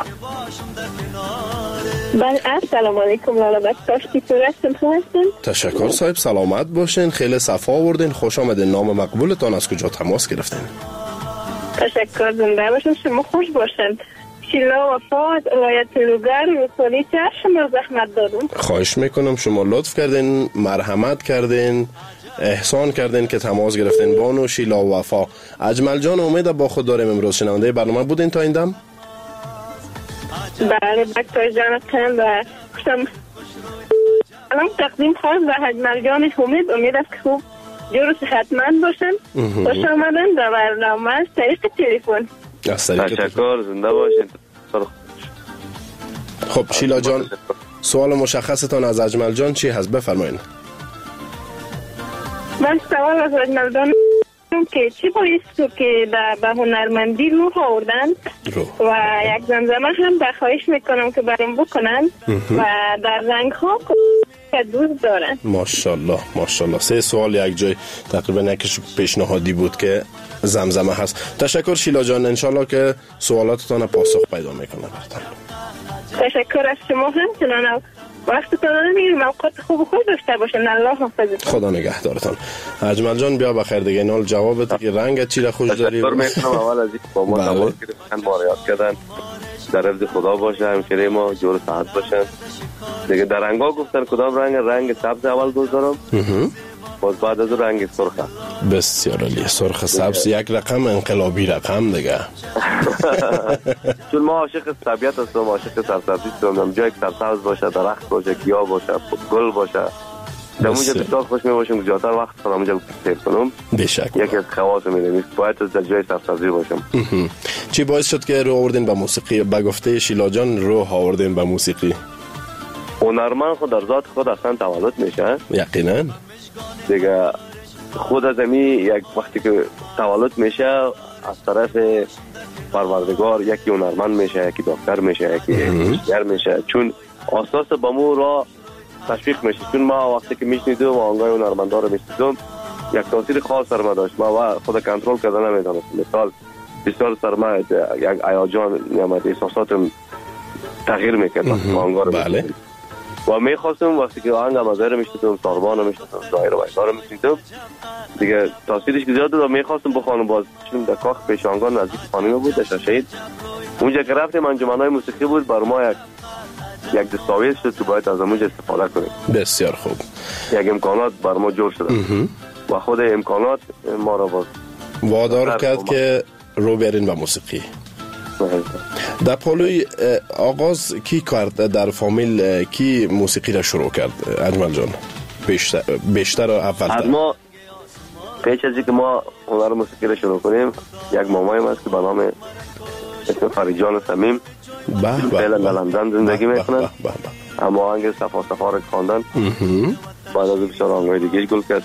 Speaker 19: بله السلام علیکم لالا بکتاش کی تو هستن تو هستن؟
Speaker 15: تشکر صاحب سلامت باشین خیلی صفا آوردین خوش آمدین نام مقبولتان از کجا تماس گرفتین؟
Speaker 19: تشکر زنده باشین شما خوش باشین شیلا وفات ولایت لوگر رسولی چه شما زحمت دادون
Speaker 15: خواهش میکنم شما لطف کردین مرحمت کردین احسان کردین که تماس گرفتین بانو شیلا وفا اجمل جان امید با خود داریم امروز شنونده برنامه بودین تا این دم؟
Speaker 19: بله بکتاش جانتن و خوشم الان تقدیم خواست و اجمل جان امید امید است که خوب جور صحتمند باشن. خوش آمدن در برنامه از طریق تلفن.
Speaker 16: تشکر، زنده باشین.
Speaker 15: خب شیلا جان، سوال مشخصتان از اجمل جان چی هست؟ بفرمایید.
Speaker 19: من سوال از اجمل جان که چی باعث تو که به هنرمندی روح آوردن و یک زمزمه هم بخواهش میکنم که برام بکنن و در رنگ ها که دوست دارن.
Speaker 15: ماشاءالله ماشاءالله. سه سوال یک جای تقریبا یکیش پیشنهادی بود که زمزمه هست. تشکر شیلا جان، انشالله که سوالاتتان پاسخ پیدا میکنه براتون.
Speaker 19: تشکر از شما هم چنان وقتتون رو میگیرم. موقعات خوب خوب داشته باشن. الله حافظتون.
Speaker 15: خدا نگهدارتان. اجمل جان بیا بخیر دیگه. اینال جوابت که رنگ چی را خوش داری.
Speaker 16: تشکر میکنم اول از اینکه با ما تماس گرفتن، ما را یاد کردن. در حفظ خدا باشه، همشیره ما جور صحت باشن. دیگه در رنگا گفتن کدام رنگ؟ رنگ سبز اول دوست دارم. باز بعد از رنگ سرخ.
Speaker 15: بسیار عالی. سرخ سبز یک رقم انقلابی رقم دیگه.
Speaker 16: چون ما عاشق طبیعت هستم، عاشق سرسبزی هستم. جایی که سرسبز باشه، درخت باشه، گیاه باشه، گل باشه، در اونجا بسیار خوش می باشم. زیادتر وقت خودم اونجا سیر کنم.
Speaker 15: بشک.
Speaker 16: یکی از خواص میدم باید در جای سرسبزی باشم.
Speaker 15: چی باعث شد که رو آوردین به موسیقی؟ به گفته شیلا جان رو آوردین به موسیقی.
Speaker 16: هنرمند خود در ذات خود اصلا تولد میشه.
Speaker 15: یقینا.
Speaker 16: دیگه خود از امی یک وقتی که تولد میشه از طرف پروردگار یکی هنرمند میشه، یکی دکتر میشه، یکی انجینیر میشه. چون اساس با مو را تشویق میشه. چون ما وقتی که میشنیدم و آنگاه هنرمندا رو میشنیدم یک تاثیر خاص سر ما داشت. ما خود کنترل کردن نمیدونم. مثال بسیار سر ما یک هیجان نمیاد، احساساتم تغییر میکرد آنگاه رو.
Speaker 15: بله.
Speaker 16: و میخواستم وقتی که آهنگ مزار میشنیدم، ساربان رو میشنیدم، ظاهر و اینا رو میشنیدم دیگه تاثیرش زیاد بود و میخواستم بخوانم. باز چون در کاخ پیشانگان نزدیک خانه بود در شهید، اونجا که رفتیم انجمنهای موسیقی بود، بر ما یک یک دستاویز شد که باید از اونجا استفاده کنیم.
Speaker 15: بسیار خوب.
Speaker 16: یک امکانات بر ما جور شده و خود امکانات ما را باز
Speaker 15: وادار کرد که رو برین به موسیقی. در پالوی آغاز کی کرد؟ در فامیل کی موسیقی را شروع کرد اجمل جان؟ بیشتر بیشتر و اول
Speaker 16: ما پیش از اینکه ما هنر موسیقی را شروع کنیم یک مامایم هست که به نام اسم فریجان صمیم فعلا در لندن زندگی میکنن. اما آهنگ صفا صفا را خواندن. بعد از بسیار آهنگ‌های دیگه گل کرد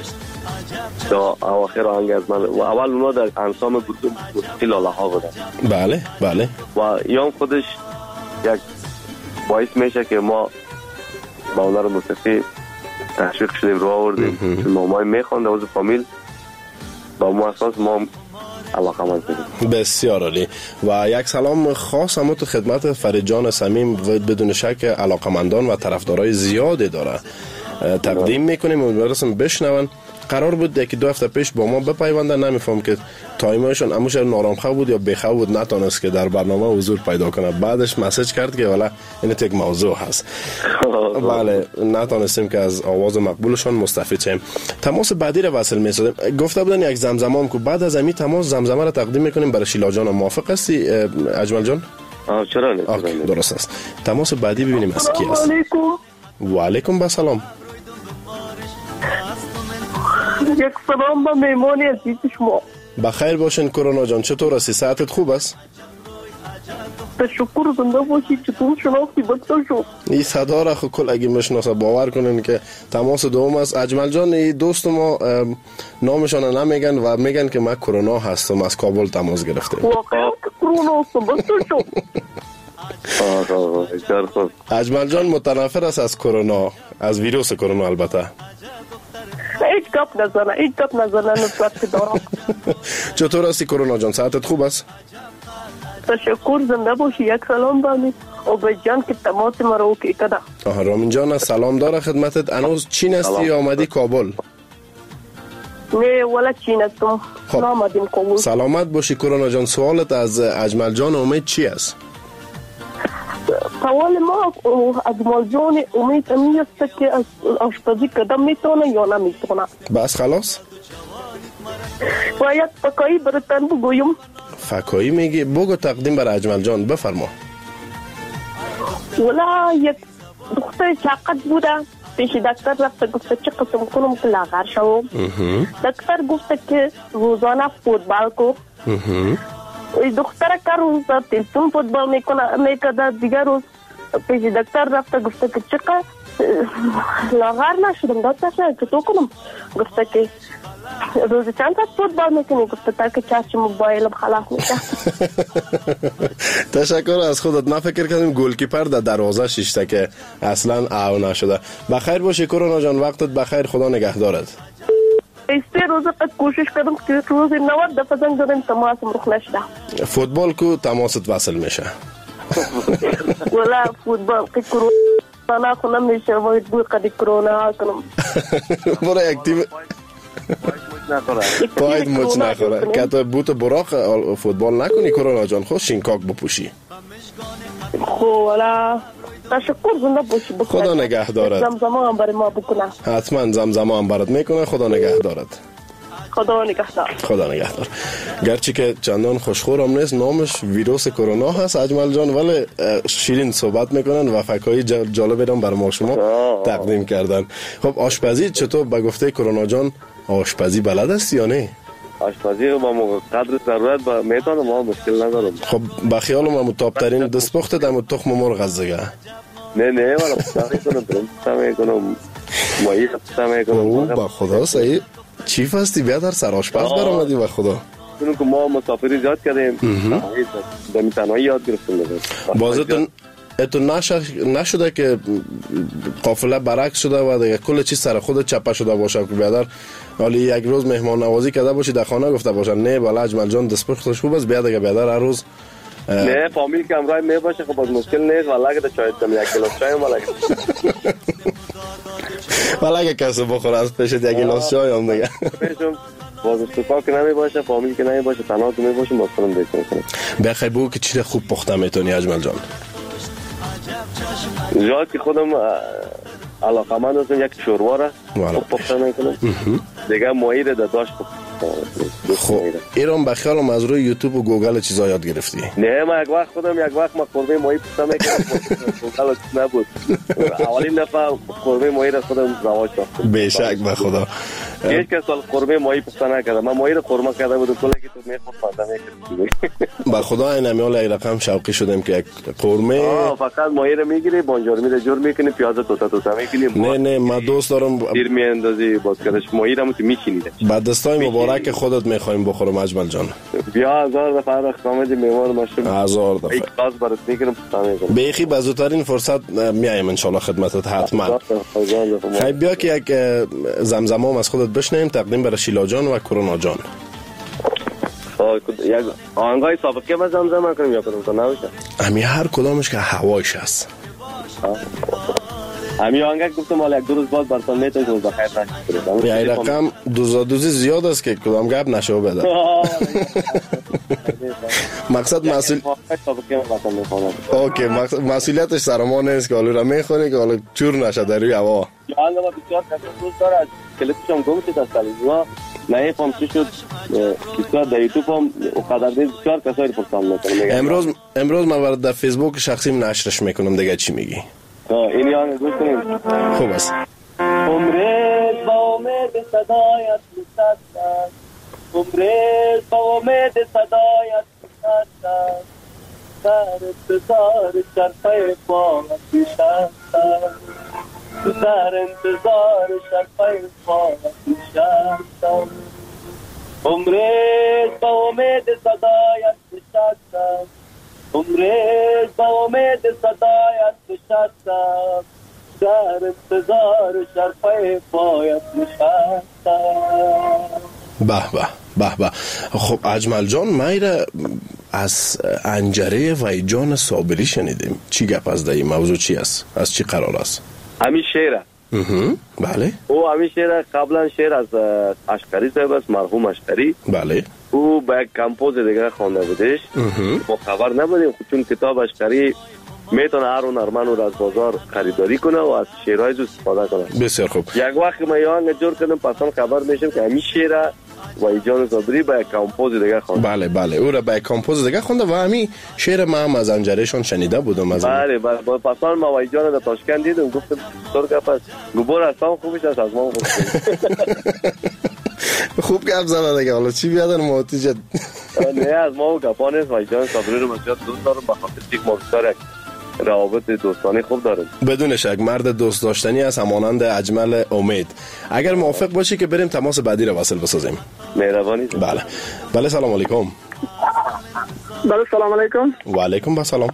Speaker 16: تا اواخر آهنگ از من و اول اونا در انسام بود موسیقی لاله ها بودن.
Speaker 15: بله بله.
Speaker 16: و یا خودش یک باعث میشه که ما با هنر موسیقی تشویق شدیم، رو آوردیم. چون مامای میخوانده از فامیل با ما اساس ما علاقه من شدیم.
Speaker 15: بسیار عالی. و یک سلام خاص هم تو خدمت فریجان صمیم و بدون شک علاقمندان و طرفدارای زیادی داره تقدیم میکنیم و برسیم بشنون. قرار بود که دو هفته پیش با ما بپیوندن، نمیفهم که تایمایشون اموش نارامخواه بود یا بخواه بود، نتونست که در برنامه حضور پیدا کنه. بعدش مسیج کرد که والا این یک موضوع هست. بله نتونستیم که از آواز مقبولشون مستفید شیم. تماس بعدی رو وصل می‌سازیم. گفته بودن یک زمزمه هم که بعد از امی تماس زمزمه رو تقدیم میکنیم برای شیلا جان. موافق هستی اجمل جان؟
Speaker 16: آه چرا نه.
Speaker 15: درست است. تماس بعدی ببینیم از کی است. و علیکم السلام.
Speaker 18: یک سلام به مهمانی عزیز شما.
Speaker 15: بخیر باشین کرونا جان. چطور هستی؟ صحتت خوب است؟
Speaker 18: تشکر، زنده باشید. چطور شناختی بچه شو؟
Speaker 15: این صدا را خود کل اگه مشناسه باور کنین که تماس دوم است. اجمل جان این دوست ما نامشان نمیگن و میگن که من کرونا هستم، از کابل تماس گرفته.
Speaker 18: واقعا کرونا هستم بچه
Speaker 16: شو.
Speaker 15: اجمل جان متنفر است از کرونا، از ویروس کرونا البته.
Speaker 18: هیچ گپ نزنه، هیچ گپ نزنه نسبت دارم.
Speaker 15: چطور هستی کرونا جان؟ صحتت خوب است؟
Speaker 18: تشکر، زنده باشی. یک سلام بانی عبید جان که تماس مرا اوکی کده.
Speaker 15: آها رامین جان سلام داره خدمتت. انوز چین هستی یا آمدی کابل؟
Speaker 18: نه ولا چین هستم.
Speaker 15: خب
Speaker 18: آمدیم کابل.
Speaker 15: سلامت باشی کرونا جان. سوالت از اجمل جان امید چی است؟
Speaker 18: سوال ما از مالجان امید امی است که از آشپزی کدام میتونه یا نمیتونه.
Speaker 15: بس خلاص؟
Speaker 18: و یک فکایی براتن بگویم.
Speaker 15: فکایی میگی؟ بگو تقدیم بر اجمل جان، بفرما.
Speaker 18: ولا یک دختر چاقت بوده
Speaker 20: پیش دکتر رفت گفت چه قسم کنم که لاغر شوم. دکتر گفت که روزانه فوتبال کو. دختر که روز تلفن فوتبال میکنه میکنه دیگر روز پیش دکتر رفت گفت که چقدر لاغر نشدم. دکتر چه تو کنم؟ گفت که روز چند تا فوتبال میکنی؟ گفت تا که چشم موبایلم خلاص میشه.
Speaker 15: تشکر از خودت. ما فکر کردیم گلکیپر در دروازه شیشته که اصلا او نشده. بخیر باشی کرونا جان، وقتت بخیر، خدا نگهدارت.
Speaker 20: سه روز قد کوشش کردم که روز نود دفعه زنگ زدم تماسم رخ نشده.
Speaker 15: فوتبال کو تماست وصل میشه.
Speaker 20: ولا فوتبال که کرونا کنم میشه و بود قد کرونا کنم.
Speaker 15: برای اکتیو پاید مچ نخوره که تو بوت براق فوتبال نکنی کرونا جان، خود شینکاک بپوشی.
Speaker 20: خب ولا تشکر زنده باشی.
Speaker 15: خدا نگهدارت.
Speaker 20: زمزمه هم برای ما بکنه.
Speaker 15: حتما زمزمه هم برات میکنه. خدا نگهدارت.
Speaker 20: خدا نگهدار.
Speaker 15: خدا نگهدار. گرچه که چندان خوشخورم نیست، نامش ویروس کرونا هست اجمل جان، ولی شیرین صحبت میکنن و فکرهای جالبی هم برای ما شما تقدیم کردن. خب آشپزی چطور؟ به گفته کرونا جان آشپزی بلد است یا نه؟
Speaker 16: آشپزی با قدر ضرورت با میتونم، ما مشکل ندارم.
Speaker 15: خب با خیال ما تاپ ترین دستپخت دم تخم مرغ است دیگه.
Speaker 16: نه نه والا پسته میکنم، پسته میکنم، ماهی پسته میکنم.
Speaker 15: او با خدا صحیح چیف هستی، بیا در سر آشپز برآمدی با خدا.
Speaker 16: چون که ما مسافری زیاد کردیم دمی تنهایی یاد گرفتیم.
Speaker 15: بازتون اتو نشده که قافله برعکس شده و دیگه کل چیز سر خود چپه شده باشه که بیادر حالی یک روز مهمان نوازی کرده باشی در خانه گفته باشن نه بالا اجمل جان دستپختش خوب است، بیا دیگه بیادر هر روز
Speaker 16: نه فامیل که امرای می باشه خب باز مشکل نیست. والا اگه چای دم یک گلاس چای والا
Speaker 15: والا اگه کسی بخوره از پیشت یک گلاس چای هم دیگه
Speaker 16: باز استفاده که نمی باشه، فامیل که نمی باشه، تنها که می باشه مثلا دیگه کنه.
Speaker 15: بخیر بگو که چی خوب پخته میتونی اجمل جان؟
Speaker 16: جایی که خودم علاقمند هستم یک شوروا را خوب پخته میکنم، دیگه ماهی را داشت.
Speaker 15: خب ایران بخیالم از روی یوتیوب و گوگل چیزا یاد گرفتی؟
Speaker 16: نه ما یک وقت خودم یک وقت ما قرمه ماهی پخته میکردم، گوگل نبود. اولین دفعه قرمه ماهی را خودم رواج دادم.
Speaker 15: بیشک به خدا.
Speaker 16: هیچ کس قرمه ماهی پخته نکرده، من ماهی را قرمه کرده بودم، کلا که تو میخورد فاده میکردی.
Speaker 15: به خدا این امیال یک رقم شوقی شدم که یک قرمه
Speaker 16: آه فقط ماهی را میگیری، بانجارمی را جور میکنی، پیاز توتا توتا میکنی.
Speaker 15: نه نه من دوست دارم
Speaker 16: دیر میاندازی باز کردش ماهی را مت میچینی.
Speaker 15: بعد دستای مبارک خودت میخوایم بخورم اجمل جان.
Speaker 16: بیا هزار دفعه رخ آمدی میوار ماشم.
Speaker 15: هزار دفعه.
Speaker 16: یک کلاس برات میگیرم پسته میکنم.
Speaker 15: بیخی به زودترین فرصت میایم ان شاء الله خدمتت حتما. خیلی بیا که یک زمزمه هم از خودت بشنیم تقدیم برای شیلا جان و کرونا جان.
Speaker 16: یک آهنگای سابقه ما زمزمه کنیم یا کنیم تا نباشه؟
Speaker 15: همی هر کدامش که هوایش هست.
Speaker 16: همی آهنگ گفتم مال یک دو روز بعد براتون میتونم که بخیر نشید.
Speaker 15: یه رقم دوزادوزی زیاد است که کدام گپ نشو بده. مقصد مسئول اوکی مسئولیتش سر ما نیست که حالا را میخونی که حالا چور نشه در روی هوا.
Speaker 16: آهنگ ما بسیار دوست داره، کلیپش هم گم شد از تلویزیون نه فهم چی شد، بسیار در یوتیوب هم قدر دید بسیار کسایی پرسان میکنم.
Speaker 15: امروز امروز من در فیسبوک شخصیم نشرش میکنم دیگه چی میگی؟
Speaker 16: این یعنی گوش کنیم.
Speaker 15: خوب است.
Speaker 18: عمرت با امید صدایت نشستم، عمرت با امید صدایت نشستم، در انتظار شرفه باید نشستم، در انتظار شرفه باید نشستم. عمرت با امید صدایت نشستم، عمرت با امید صدایت نشستم، در انتظار شرفه باید نشستم.
Speaker 15: به به به به. خب اجمل جان میره از انجره ویجان صابری شنیدیم، چی گپ از این موضوع چی است؟ از چی قرار است؟
Speaker 16: همین شعره.
Speaker 15: بله.
Speaker 16: او همین شعره قبلا شعر از اشکری صاحب است، مرحوم اشکری.
Speaker 15: بله.
Speaker 16: او با یک کمپوز دیگه خوانده بودش. ما خبر نبودیم چون کتاب اشکری میتونه هر هنرمند رو از بازار خریداری کنه و از شعرهای جو استفاده کنه.
Speaker 15: بسیار خوب.
Speaker 16: یک وقت ما یه آهنگ جور کردم پسان خبر میشم که همین شعر و جان صبری به کامپوز دیگه خونده.
Speaker 15: بله بله او را به کامپوز دیگه خونده و همین شعر ما هم از انجرشون شنیده بودم. از
Speaker 16: بله بله با پسان ما و جان در تاشکند دیدم گفتم دکتر گفت گبر اصلا خوبش است از ما خوب.
Speaker 15: خوب گپ زدن دیگه. حالا چی بیادن موتیجت؟
Speaker 16: نه از ما و گپان است و جان صبری رو بسیار دوست دارم به خاطر یک ما بسیار روابط دوستانه خوب دارم.
Speaker 15: بدون شک مرد دوست داشتنی است همانند اجمل امید. اگر موافق باشی که بریم تماس بعدی رو وصل بسازیم.
Speaker 16: مهربانی.
Speaker 15: بله بله سلام علیکم.
Speaker 21: بله سلام علیکم.
Speaker 15: و علیکم السلام.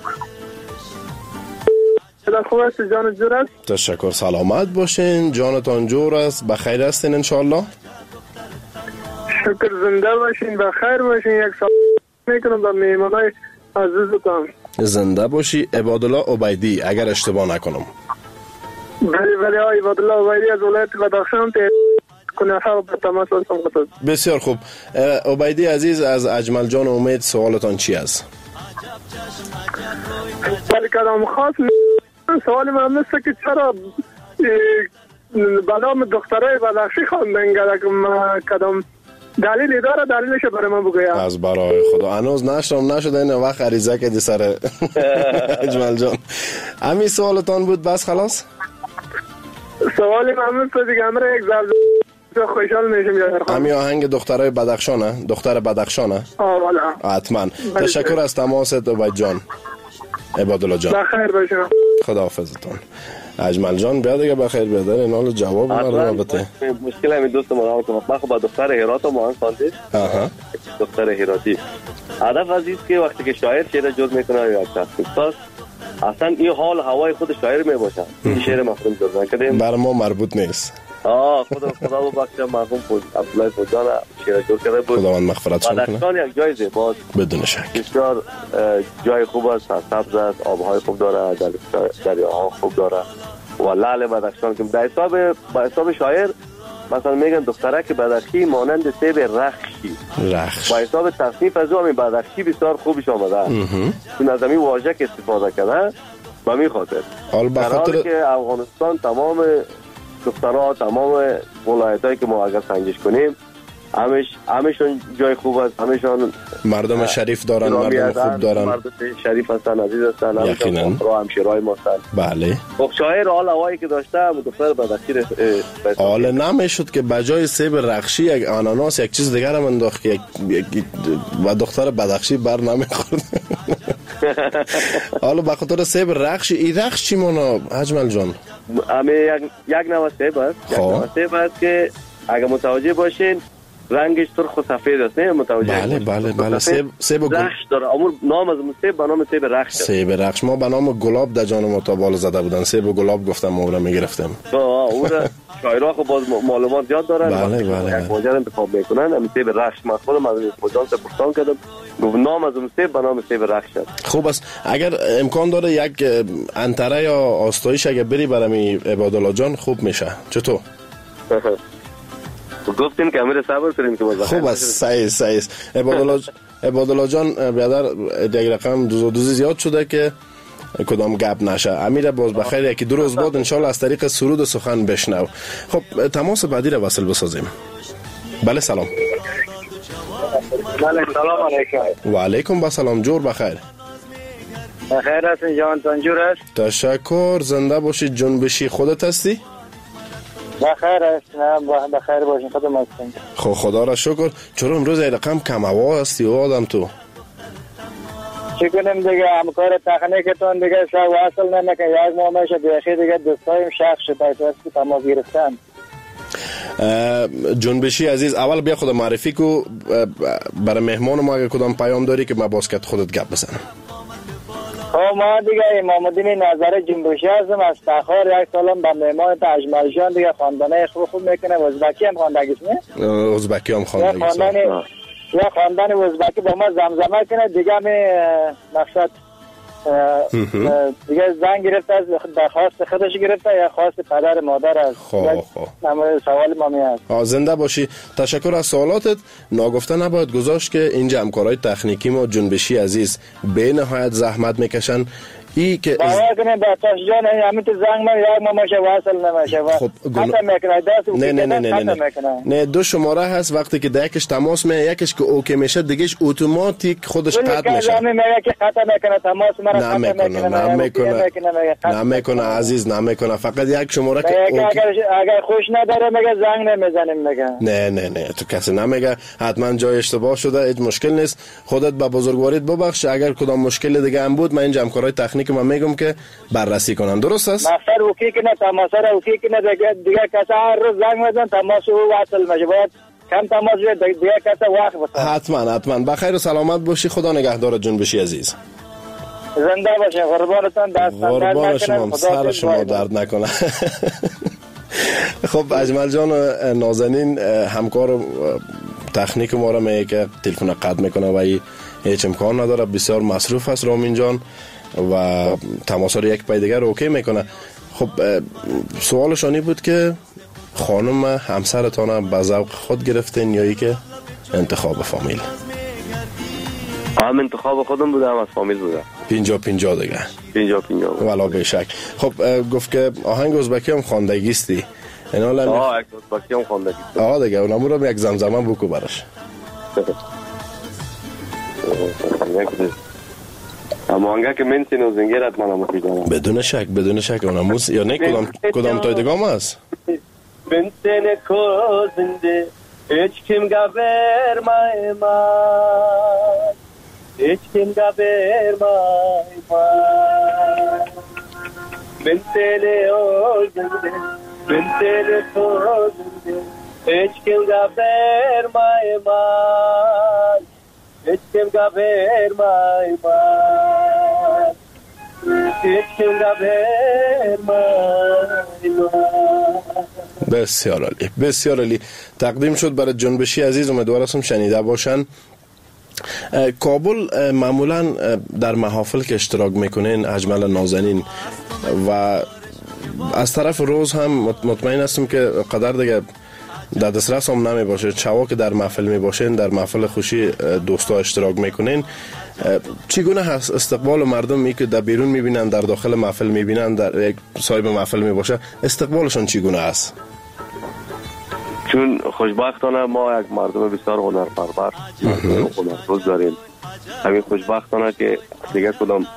Speaker 21: خوب است جان جور است؟
Speaker 15: تشکر سلامت باشین جانتان جور است بخیر هستین ان شاء الله.
Speaker 21: شکر زنده باشین بخیر باشین. یک سلام میکنم به میهمانای عزیزتان.
Speaker 15: زنده باشی. عبادالله عبیدی اگر اشتباه نکنم.
Speaker 21: بله بله آقای عبادالله عبیدی از ولایت بدخشان کنه ها به تماس هستم.
Speaker 15: بسیار خوب. عبیدی عزیز از اجمل جان امید سوالتان چی است؟
Speaker 21: ولی کدام خاص سوال من است که چرا به نام دخترای بدخشی خواندن کدام دلیلی داره دلیلش برای من بگویم.
Speaker 15: از برای خدا هنوز نشرم نشده این وقت عریضه که دی سر اجمل جان. همین سوالتان بود بس خلاص؟
Speaker 21: سوالی من است دیگه امره یک ضرب خوشحال میشم یاد.
Speaker 15: همین آهنگ دخترای بدخشانه دختر بدخشانه.
Speaker 21: آه والا
Speaker 15: حتما. تشکر از تماست عبید جان. عبادالله جان
Speaker 21: بخیر باشم.
Speaker 15: خداحافظتون. اجمل جان بیا دیگه بخیر بیادر این حال جواب ما رابطه
Speaker 16: مشکل همین دوست ما که ما خب با دختر هرات ما خواندیم.
Speaker 15: آها
Speaker 16: دختر هراتی هدف از این که وقتی که شاعر شعر جز میکنه یا یک شخص اصلا این حال هوای خود شاعر میباشه. این شعر مفهوم جز نکردیم
Speaker 15: بر ما مربوط نیست.
Speaker 16: آه خدا خدا ببخشه مرحوم بود عبدالله فوجان شعر جز کرده بود.
Speaker 15: خداوند مغفرتشون کنه.
Speaker 16: بدخشان یک جای زیباست
Speaker 15: بدون شک.
Speaker 16: بسیار جای خوب است سبز است آبهای خوب داره دریاها خوب داره و لعل بدخشان که در حساب با حساب شاعر مثلا میگن دختره که بدخشی مانند سیب رخشی
Speaker 15: رخش
Speaker 16: با حساب تصنیف از او همین بدخشی بسیار خوبش آمده چون از همین واژه که استفاده کرده به همین خاطر در حالی که افغانستان تمام دخترها تمام ولایتایی که ما اگر سنجش کنیم همش همشون جای خوب است همشون
Speaker 15: مردم شریف دارن مردم خوب دارن
Speaker 16: مردم شریف هستن عزیز هستن همشون را همشیرای ما هستن.
Speaker 15: بله
Speaker 16: خب شاعر حال هوایی که داشته دختر بدخشی
Speaker 15: حال نمیشد که بجای سیب رخشی یک آناناس یک چیز دیگر هم انداخت یک و دختر بدخشی بر نمیخورد. حالا به خاطر سیب رخشی این رخش چی مانا اجمل جان؟
Speaker 16: همه یک یک نوع سیب است یک نوع سیب است که اگه متوجه باشین رنگش سرخ و سفید است نه متوجه
Speaker 15: بله بله بله سیب سیب
Speaker 16: رخش داره امور نام از سیب به نام سیب رخش
Speaker 15: سیب رخش ما به نام گلاب در جان ما تا بالا زده بودن سیب و گلاب گفتم ما رو میگرفتم.
Speaker 16: تو اون شاعرها خب باز معلومات زیاد دارن
Speaker 15: بله بله
Speaker 16: یک موجه انتخاب میکنن همین سیب رخش من خودم از مجان پرسان کردم گفت نام از اون سیب به نام سیب رخش است.
Speaker 15: خوب است اگر امکان داره یک انتره یا آستایش اگه بری برام عبادالله جان خوب میشه چطور؟
Speaker 16: گفتیم که امیر صبر کنیم که باز
Speaker 15: خوب است صحیح صحیح عبادالله عبادالله جان بیادر یک رقم دوز دوزی زیاد شده که کدام گپ نشه امیر باز بخیر یکی دو روز بعد ان شاء الله از طریق سرود سخن بشنو. خب تماس بعدی رو وصل بسازیم. بله سلام.
Speaker 21: بله سلام علیکم.
Speaker 15: و علیکم با سلام جور بخیر.
Speaker 21: بخیر هستین جان تنجور است.
Speaker 15: تشکر زنده باشید جنبشی خودت هستی؟
Speaker 21: بخیر هستم بخیر باشین خودم هستم.
Speaker 15: خب خدا را شکر. چرا امروز این رقم کم هوا هستی و آدم تو؟
Speaker 21: چی کنیم دیگه همکار تکنیکتون دیگه شب وصل نمیکن یک ماه میشه دیگه دیگه دوستایم شخص شد که تماس گرفتن.
Speaker 15: جنبشی عزیز اول بیا خود معرفی کو برای مهمان ما اگه کدام پیام داری که ما باز کت خودت گپ بزنم.
Speaker 21: خب ما دیگه امام الدین نظر جنبشی هستم از تخار یک سالم به مهمان اجمل جان دیگه خواندنه خوب خوب میکنه ازبکی هم خواندگیش نه؟
Speaker 15: ازبکی هم خواندگیش
Speaker 21: یا خواندن ازبکی با ما زمزمه کنه دیگه می مقصد دیگه زن گرفته از درخواست خودش گرفته یا خواست پدر مادر از
Speaker 15: خواه خواه
Speaker 21: سوال ما میاد.
Speaker 15: زنده باشی. تشکر از سوالاتت. ناگفته نباید گذاشت که اینجا همکارای تکنیکی ما جنبشی عزیز به نهایت زحمت میکشن ای که
Speaker 2: باور کنه با تاش جان همین تو زنگ من یک ما میشه واصل نمیشه و
Speaker 15: خب گن...
Speaker 2: خطا میکنه دست
Speaker 15: نه نه نه نه نه نه دو شماره هست وقتی که یکش تماس می یکش که اوکی میشه دیگهش اتوماتیک خودش قطع میشه
Speaker 2: میگه که خطا میکنه تماس مرا
Speaker 15: نه میکنه نه میکنه نه میکنه عزیز نه میکنه فقط یک شماره که
Speaker 2: اگر اگر خوش نداره میگه زنگ نمیزنیم میگه
Speaker 15: نه نه نه تو کسی نمیگه حتما جای اشتباه شده هیچ مشکل نیست خودت با بزرگواریت ببخش اگر کدام مشکل دیگه هم بود من این جمعکارای تکنیک من میگم که بررسی کنن درست است
Speaker 2: مقصد اوکی کنه تماس را اوکی کنه دیگه دیگه کسا هر روز زنگ میزنن تماس او واصل میشه باید کم تماس دیگه کسا وقت بسن
Speaker 15: حتما حتما بخیر و سلامت باشی خدا نگهدارت جنبشی عزیز
Speaker 2: زنده باشین قربانتون دست
Speaker 15: قربان شما سر شما درد نکنه خب اجمل جان نازنین همکار تکنیک ما را میگه که تلفن قطع میکنه و هیچ امکان نداره بسیار مصروف است رامین جان و تماس رو یک پای دیگر اوکی میکنه خب سوالشانی بود که خانم همسرتان به ذوق خود گرفتین یا ای که انتخاب فامیل
Speaker 16: هم انتخاب خودم بوده هم از فامیل بوده
Speaker 15: پینجا پینجا دیگه
Speaker 16: پینجا پینجا
Speaker 15: ولا به شک خب گفت که آهنگ ازبکی هم خواندگیستی
Speaker 16: آه ازبکی هم خواندگیستی
Speaker 15: آه دیگه اونمو رو یک زمزمه بکو براش
Speaker 16: اما آنگه که من سینو زنگیرت من همو پیدانم
Speaker 15: بدون شک بدون شک اونموز یا نه کدام کدام تای دگام هست
Speaker 18: من سینو زنده هیچ کم گبر مای من هیچ کم گبر مای من من سینو زنده من سینو زنده هیچ کم گبر مای من هیچ کم گبر مای من هیچ کم گبر مای من
Speaker 15: بسیار عالی بسیار عالی تقدیم شد برای جنبشی عزیز امیدوار هستم شنیده باشن کابل معمولا در محافل که اشتراک میکنین اجمل نازنین و از طرف روز هم مطمئن هستم که قدر دیگه در دسترس هم نمی باشه چوا که در محفل می باشین در محفل خوشی دوستا اشتراک میکنین چگونه هست استقبال مردم ای که در بیرون میبینن در داخل محفل میبینن در یک صاحب محفل می باشه استقبالشون چگونه است
Speaker 16: چون خوشبختانه ما یک مردم بسیار هنرپرور هنرپرست داریم همین خوشبختانه که دیگه کدام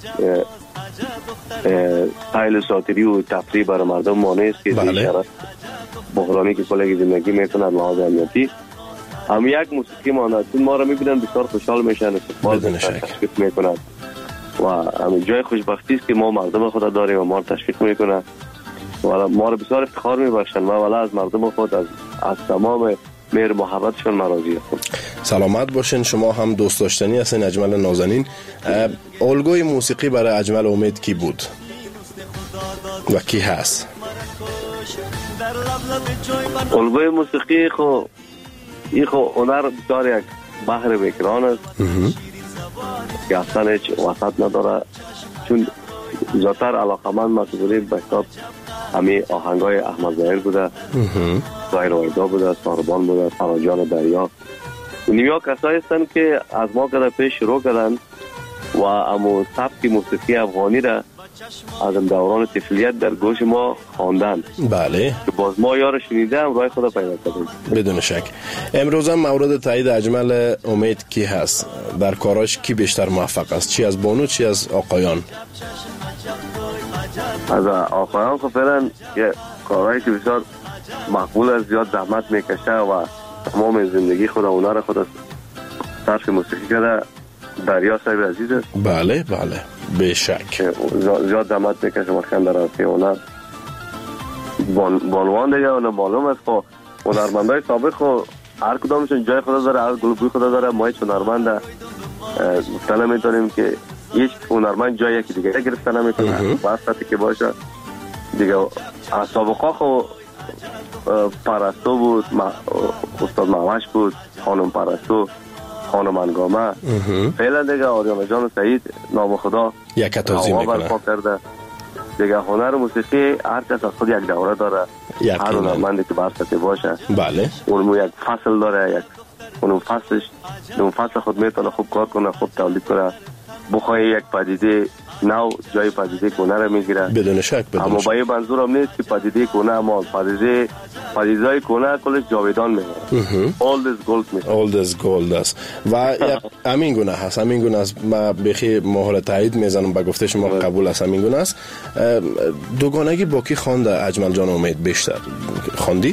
Speaker 16: سایل ساتری و تفریح برای مردم مانع است که
Speaker 15: بله.
Speaker 16: بحرانی که کلگی زندگی میکنن لحاظ امنیتی هم یک موسیقی مانده چون ما را میبینن بسیار خوشحال میشن استقبال تشویق میکنن و همین جای خوشبختی است که ما مردم خود داریم و ما را تشویق میکنن و ما را بسیار افتخار میبخشن و والا از مردم خود از, از تمام مهر محبتشون مراضی هستم
Speaker 15: سلامت باشین شما هم دوست داشتنی هستین اجمل نازنین الگوی موسیقی برای اجمل امید کی بود و کی هست
Speaker 16: الگوی موسیقی خو ای خو هنر بسیار یک بحر بکران است که اصلا هیچ وسط نداره چون زیادتر علاقمند مسئولی به کتاب همه آهنگای احمد ظاهر بوده ظاهر وایدا بوده ساربان بوده فراجان دریا نیمیا کسایی هستن که از ما کده پیش شروع کردن و امو سبک موسیقی افغانی را از دوران طفولیت در گوش ما خواندن
Speaker 15: بله
Speaker 16: که باز ما یار شنیده هم راه خدا پیدا کردیم
Speaker 15: بدون شک امروز هم مورد تایید اجمل امید کی هست در کاراش کی بیشتر موفق است چی از بانو چی از آقایان
Speaker 16: از آقایان خب فعلا یه کارهایی که بسیار مقبول است زیاد زحمت میکشه و تمام زندگی خود و هنر خود صرف موسیقی کرده دریا صاحب عزیز است
Speaker 15: بله بله به شک
Speaker 16: زیاد زحمت میکشه مخکن در راستی هنر بانوان دیگه اون معلوم است خب هنرمندای سابق خب هر کدامشون جای خدا داره هر گلوبوی خدا داره ما هیچ هنرمند گفتن نمیتونیم که هیچ هنرمند جای یکی دیگه گرفتن نمیتونه واسطه که باشه دیگه از سابقا خب پرستو بود استاد معوش بود خانم پرستو خانم انگامه فعلا دیگه آریانا جان و سعید نام خدا
Speaker 15: یک تازی میکنه
Speaker 16: دیگه هنر موسیقی هر کس از خود یک دوره داره هر هنرمندی که برسطه باشه
Speaker 15: بله
Speaker 16: اونمو یک فصل داره یک اونم فصلش اون فصل خود میتونه خوب کار کنه خوب تولید کنه بخواه یک پدیده نو جای پدیده کنه را میگیره
Speaker 15: بدون شک بدون
Speaker 16: اما
Speaker 15: شک.
Speaker 16: با این منظورم نیست که پدیده کنه اما پدیده پدیده کنه کلش جاویدان میمونه. all is gold میشه
Speaker 15: all is gold است و همین گونه هست همین گونه است. ما بخی مهر تایید میزنم به گفته شما قبول است همین گونه است. دوگانگی با کی خوانده اجمل جان امید بیشتر خواندی؟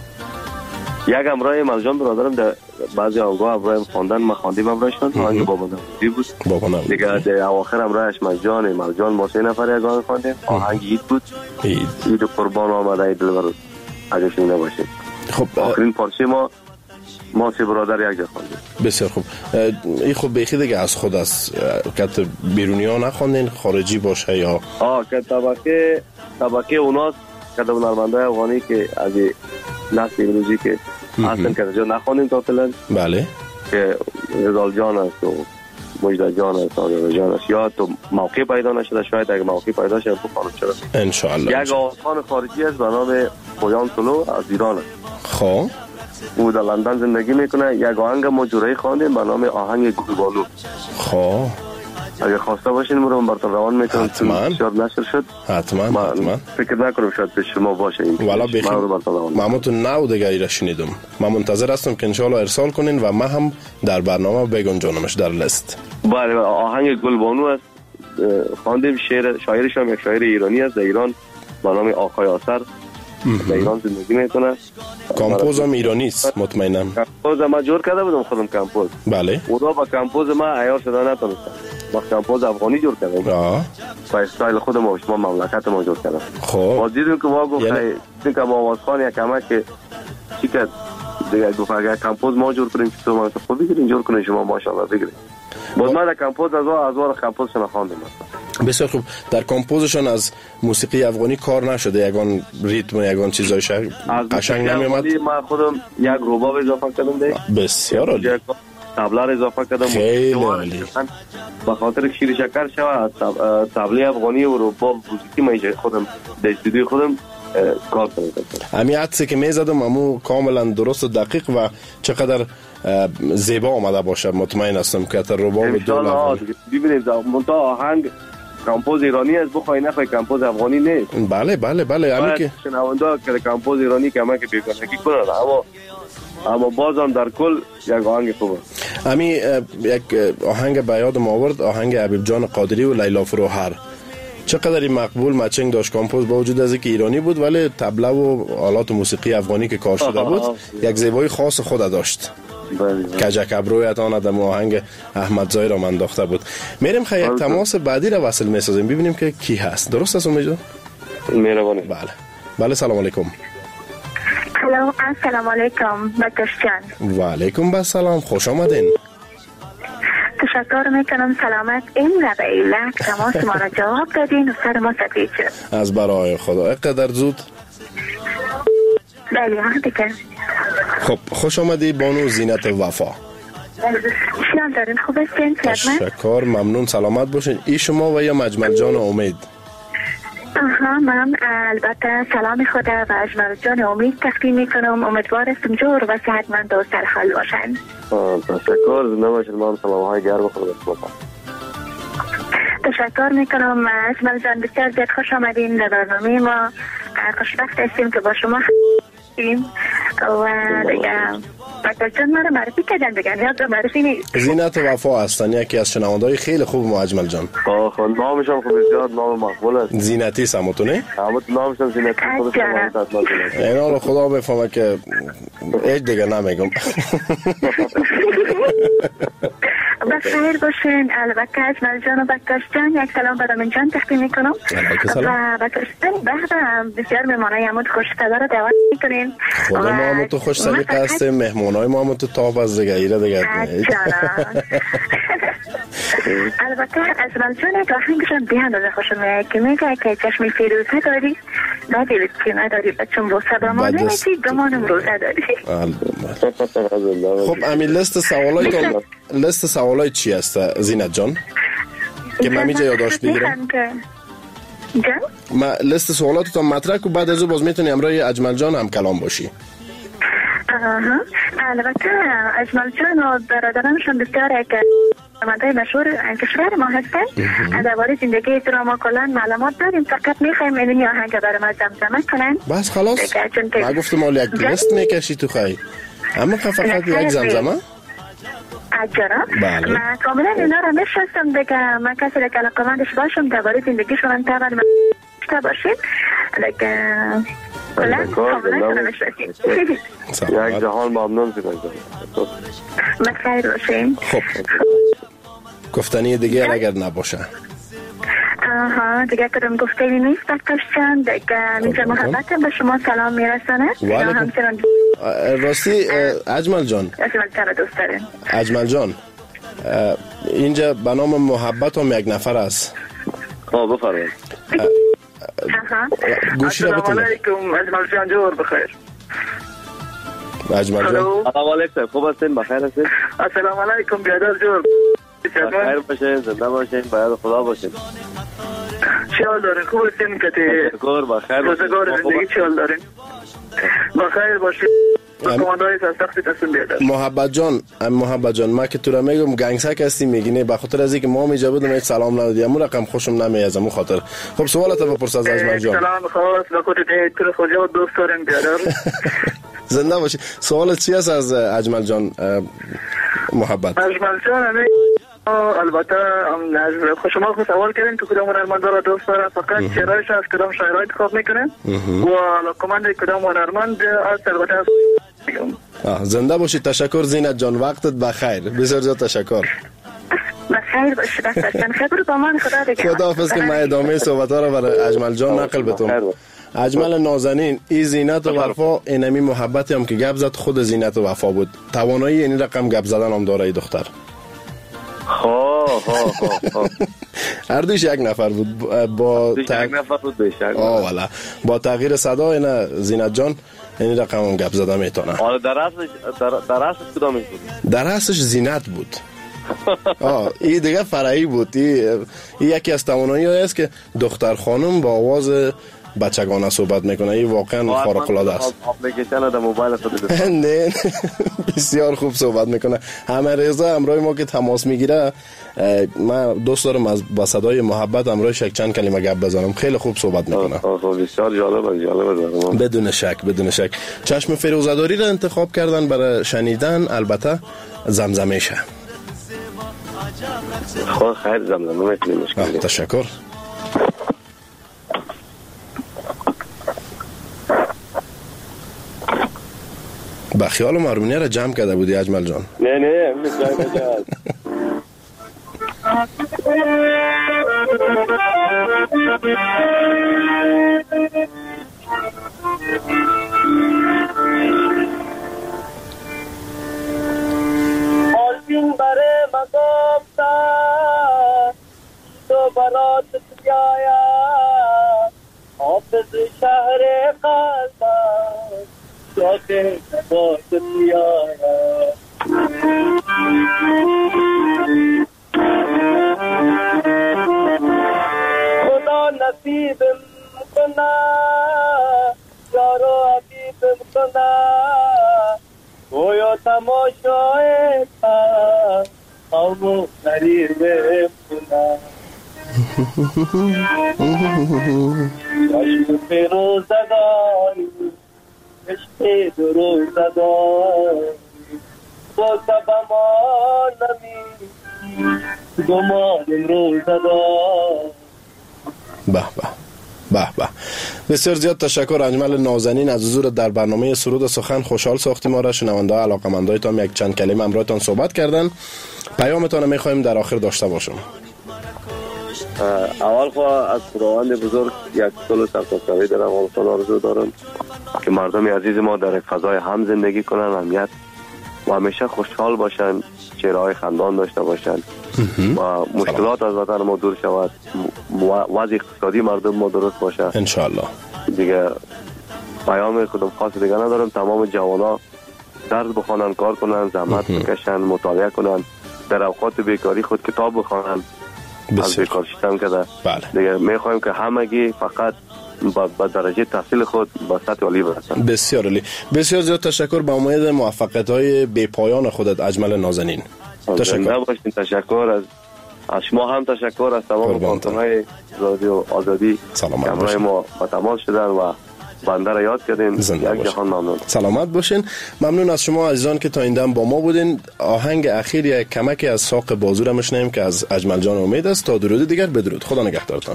Speaker 16: یک امرای ملجان برادرم در بعضی آنگاه امرای خواندن ما خواندیم امرایشان آهنگ بابا نوروزی بود
Speaker 15: بابا نوروزی
Speaker 16: دیگه در اواخر امرایش ملجان ملجان ما سه نفر یگان خواندیم آهنگ اید بود
Speaker 15: اید
Speaker 16: اید قربان آمده اید دلبر اگه شنیده باشید. خب آخرین پارچه ما ما سه برادر یک جا خواندیم.
Speaker 15: بسیار خوب. این خب بخی دیگه از خود است که بیرونی ها نخواندین خارجی باشه یا
Speaker 16: آه که طبقه طبقه اوناست که در هنرمنده افغانی که از نسل امروزی که اصلا که جا نخوانیم تا فعلا
Speaker 15: بله
Speaker 16: که رضال جان است و مجد جان است و جان است یا تو موقع پیدا نشده شاید اگه موقع پیدا شده تو خانم چرا
Speaker 15: انشاءالله.
Speaker 16: یک آوازخوان خارجی است به نام پویان سلو از ایران است.
Speaker 15: خب
Speaker 16: او در لندن زندگی میکنه. یک آهنگ ما جورایی خواندیم به نام آهنگ گلبانو.
Speaker 15: خب
Speaker 16: اگه خواسته باشین مرون براتون روان میکنم
Speaker 15: حتما
Speaker 16: شاید نشر شد
Speaker 15: حتما حتما
Speaker 16: فکر نکنم شاید به شما باشه این
Speaker 15: والا بخیر ما همتون نو دیگه ایره شنیدم. ما منتظر هستم که انشاءالله ارسال کنین و ما هم در برنامه بگنجانمش در لیست.
Speaker 16: بله آهنگ گلبانو است خواندیم. شعر شاعرش هم یک شاعر ایرانی است در ایران به نام آقای آسر در ایران زندگی میکنه.
Speaker 15: کامپوز هم ایرانی است مطمئنم.
Speaker 16: کامپوز ما جور کرده بودم خودم کامپوز.
Speaker 15: بله
Speaker 16: اونا با کامپوز ما عیار شده نتونستم. ما کامپوز افغانی جور کردم.
Speaker 15: آه
Speaker 16: با استایل خودم و شما مملکت ما جور کردم.
Speaker 15: خب
Speaker 16: ما دیدیم که ما گفت
Speaker 15: یعنی...
Speaker 16: دیدیم که ما آوازخوان یک کمک که چی کرد دیگه گفت اگر کامپوز ما جور کنیم که تو ما خوب بگیرین جور کنین شما ماشاءالله بگیرین. باز من در کامپوز از از وار کامپوزشون خواندم.
Speaker 15: بسیار خوب. در کامپوزشون از موسیقی افغانی کار نشده یگان ریتم یگان چیزایش قشنگ نمیومد؟
Speaker 16: من خودم یک رباب اضافه کردم ده.
Speaker 15: بسیار عالی.
Speaker 16: طبله را اضافه کردم.
Speaker 15: خیلی عالی.
Speaker 16: به خاطر شیر شکر شود طبله افغانی و رباب موسیقی من خودم در استودیو خودم کار کردم.
Speaker 15: همین عطسی که میزدم امو کاملا درست و دقیق و چقدر زیبا آمده باشه مطمئن هستم که تا رباب دو
Speaker 16: ببینید منتها آهنگ کامپوز ایرانی است بخوای نخوای کامپوز افغانی نیست.
Speaker 15: بله بله بله همین که
Speaker 16: شنونده که کامپوز ایرانی کمک بیگانگی کنه اما اما بازم در کل یک آهنگ خوبه.
Speaker 15: همین یک آهنگ به یادم آورد آهنگ حبیب جان قادری و لیلا فروهر چقدر مقبول مچنگ داشت. کامپوز با وجود از اینکه ایرانی بود ولی طبله و آلات موسیقی افغانی که کار شده بود یک زیبایی خاص خود داشت. کجک ابرویت آن آدم آهنگ احمد زای را من انداخته بود. میریم خیلی یک تماس بعدی را وصل میسازیم ببینیم که کی هست. درست است امید جان؟
Speaker 16: مهربانی.
Speaker 15: بله بله سلام علیکم.
Speaker 17: سلام السلام علیکم بکش جان.
Speaker 15: و علیکم السلام خوش آمدین.
Speaker 17: تشکر میکنم سلامت این ربیله تماس ما را جواب دادین و سر ما سفید شد.
Speaker 15: از برای خدا اقدر زود.
Speaker 17: بله دیگه.
Speaker 15: خب خوش آمدی بانو زینت وفا.
Speaker 17: شیان دارین خوب هستین؟
Speaker 15: تشکر ممنون سلامت باشین. ای شما و یا مجمل جان امید؟
Speaker 17: آها من البته سلام خدا و اجمل جان امید تقدیم میکنم. امیدوار هستم جور و صحتمند و سرحال باشن.
Speaker 16: تشکر زنده باشید. ما هم سلام های گرم خدا بسمتم.
Speaker 17: تشکر میکنم اجمل جان بسیار زیاد خوش آمدین در برنامه ما. خوشبخت هستیم که با شما هستیم و دیگه بکر جان ما رو معرفی کردن بگن یاد معرفی نیست.
Speaker 15: زینت وفا هستن یکی از شنوندهای خیلی خوب ما اجمل جان.
Speaker 16: آه نامش هم خوب بسیار نام مقبول است.
Speaker 15: زینتی سمتونه؟
Speaker 16: همت نامش هم زینتی خود شما.
Speaker 15: اینا رو خدا بفهمه که هیچ دیگه نمیگم.
Speaker 17: بخیر باشین. البته اجمل جان و بکش جان یک سلام برای من جان تقدیم میکنم و بکش جان بعد بسیار مهمانای همون خوش صدا رو دعوت میکنین.
Speaker 15: خدا ما همون تو خوش سلیقه هستیم مهمانای ما همون تو تاب از دیگه ایره دیگه.
Speaker 17: البته اجمل جان یک آهنگشان به اندازه خوشم میاد که میگه که چشمی فیروزه داری ندیدید که نداری بچم با صبر ما نمیدی دمانم روزه داری.
Speaker 15: خب امین لست سوالای تو لست سوالای چی هست زینت جان که من میجا یادداشت بگیرم؟
Speaker 17: جان
Speaker 15: ما لست سوالات تو مطرح کو بعد از او باز میتونی امروی اجمل جان هم کلام باشی.
Speaker 17: آها البته اجمل جان و برادرانشون بسیار که
Speaker 19: برنامه‌های مشهور کشور ما هستن. درباره زندگی دراما کلا معلومات داریم، فقط می‌خوایم این آهنگ برای ما زمزمه کنن.
Speaker 15: بس خلاص ما گفتم مال یک لیست میکشی تو خیلی اما فقط یک زمزمه
Speaker 19: اجرا.
Speaker 15: بله.
Speaker 19: من کاملا اینا رو میشناسم دیگه، من کسی را که علاقه‌مندش باشم درباره زندگیشون طبعا مشته باشیم دیگه، کلا کاملا رو میشناسیم.
Speaker 16: یک جهان ممنون شدم.
Speaker 19: بخیر باشیم.
Speaker 15: خب گفتنی دیگه اگر نباشه
Speaker 19: آها دیگه کدام گفته نیست دکترشان دیگه. اینجا محبت به شما سلام میرسانه.
Speaker 15: همچنان راستی اجمل جان اجمل جان اینجا به نام محبت هم یک نفر است.
Speaker 16: ها بفرمایید.
Speaker 15: گوشی را بتونه.
Speaker 21: السلام علیکم اجمل جان، جور بخیر.
Speaker 15: اجمل جان
Speaker 16: سلام علیکم، خوب هستین؟ بخیر هستین؟
Speaker 21: السلام علیکم بیادر جور.
Speaker 16: بخیر باشین، زنده باشین، باید خدا باشین.
Speaker 21: چه حال دارین؟ خوب هستین که تی
Speaker 16: شکر بخیر.
Speaker 21: روزگار زندگی چه حال دارین؟ بخیر باشین. کماندای سختی تصمیم بیادر.
Speaker 15: محبت جان محبت جان ما که تو را میگم گنگسک هستی میگینه به خاطر از اینکه ما میجا بودم هیچ سلام ندادی، امون رقم خوشم نمیاد امون خاطر. خب سوالت بپرس از اجمل جان.
Speaker 21: سلام خاص به خودت تو خدا دوست دارم بیادر.
Speaker 15: زنده باشی. سوالت چی است از اجمل جان محبت؟
Speaker 21: اجمل جان البته شما خود سوال کردین که کدام هنرمند را دوست داره، فقط شعرهایش از کدام شاعرها انتخاب میکنه و علاقمند کدام هنرمند از البته
Speaker 15: زنده باشی. تشکر زینت جان، وقتت بخیر. بسیار زیاد تشکر.
Speaker 19: بخیر باشی دکتر. خبر با من خدا دیگه.
Speaker 15: خداحافظ که من ادامه صحبت ها را برای اجمل جان نقل بتونم. اجمل نازنین این زینت و وفا اینمی محبتی هم که گپ زد خود زینت و وفا بود. توانایی این رقم گپ زدن هم داره ای دختر.
Speaker 16: ها ها ها
Speaker 15: هر دوش یک نفر بود با
Speaker 16: تق... یک نفر بود بهش.
Speaker 15: آه والا با تغییر صدا اینا زینت جان این رقم هم گپ زده میتونه.
Speaker 16: آره در اصلش در, در اصلش کدام بود؟
Speaker 15: در اصلش زینت بود. آه این دیگه فرعی بود. این یکی از توانایی است که دختر خانم با آواز بچگانه صحبت میکنه. این واقعا خارق العاده است.
Speaker 16: اپلیکیشن در موبایل خود
Speaker 15: نه بسیار خوب صحبت میکنه. همه رضا همراه ما که تماس میگیره من دوست دارم از با صدای محبت همراهش یک چند کلمه گپ بزنم. خیلی خوب صحبت میکنه.
Speaker 16: بسیار جالب جالب.
Speaker 15: بدون شک بدون شک. چشم فیروزه‌داری را انتخاب کردن برای شنیدن، البته زمزمه شه.
Speaker 16: خب خیر زمزمه میکنیم. مشکلی.
Speaker 15: تشکر. با خیال مرمونی را جمع کرده بودی اجمل جان؟
Speaker 16: نه نه همین جای مجاز.
Speaker 18: آلبین بره مگفتا تو برات بیایا حافظ شهر قلبم شاکه با بیایا خدا نصیبم کنا یارو حبیبم کنا گویا تماشای تا همو نریبم کنا عشق فیروزگانی عشق دروزگانی با سبما نمی گمان روزگانی.
Speaker 15: به به به به. بسیار زیاد تشکر اجمل نازنین از حضور در برنامه سرود سخن. خوشحال ساختی ما را. شنونده ها علاقه‌مندایتان یک چند کلمه امروزتان صحبت کردن. پیامتان می‌خوایم در آخر داشته باشم.
Speaker 16: اول خو از خداوند بزرگ یک سال سرفرازی دارم. اول آرزو دارم که مردم عزیز ما در فضای هم زندگی کنن، امنیت و همیشه خوشحال باشن، چهره‌های خندان داشته باشن و مشکلات از وطن ما دور شود، وضع اقتصادی مردم ما درست باشه
Speaker 15: ان شاء الله.
Speaker 16: دیگه پیام کدوم خاص دیگه ندارم. تمام جوانا درس بخونن، کار کنن، زحمت بکشن، مطالعه کنن، در اوقات بیکاری خود کتاب بخونن، از بیکار شدن کده.
Speaker 15: بله.
Speaker 16: دیگه میخوایم که همگی فقط با درجه تحصیل خود با سطح عالی برسن.
Speaker 15: بسیار عالی. بسیار زیاد تشکر. با امید موفقیت‌های بی پایان خودت اجمل نازنین.
Speaker 16: زنده باشین. تشکر از از شما هم تشکر از تمام کارکنای رادیو آزادی
Speaker 15: سلامت
Speaker 16: همراه ما با تماس شدن و بنده را یاد کردین. یک جهان ممنون.
Speaker 15: سلامت باشین. ممنون از شما عزیزان که تا این دم با ما بودین. آهنگ اخیر یک کمکی از ساق بازو را میشنیم که از اجمل جان امید است. تا درود دیگر بدرود. خدا نگهدارتان.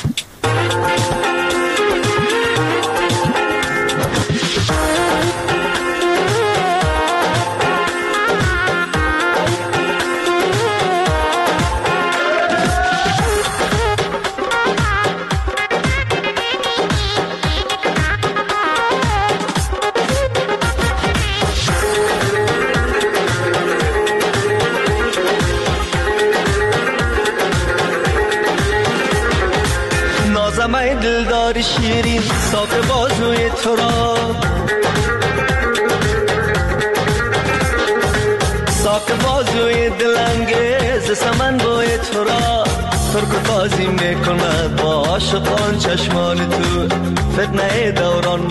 Speaker 14: نازمه دلدار شیرین ساق بازوی تو را، ساق بازوی دلانگیز سمن بوی تو را، ترک بازی میکند با عاشقان چشمان تو، فتنه دوران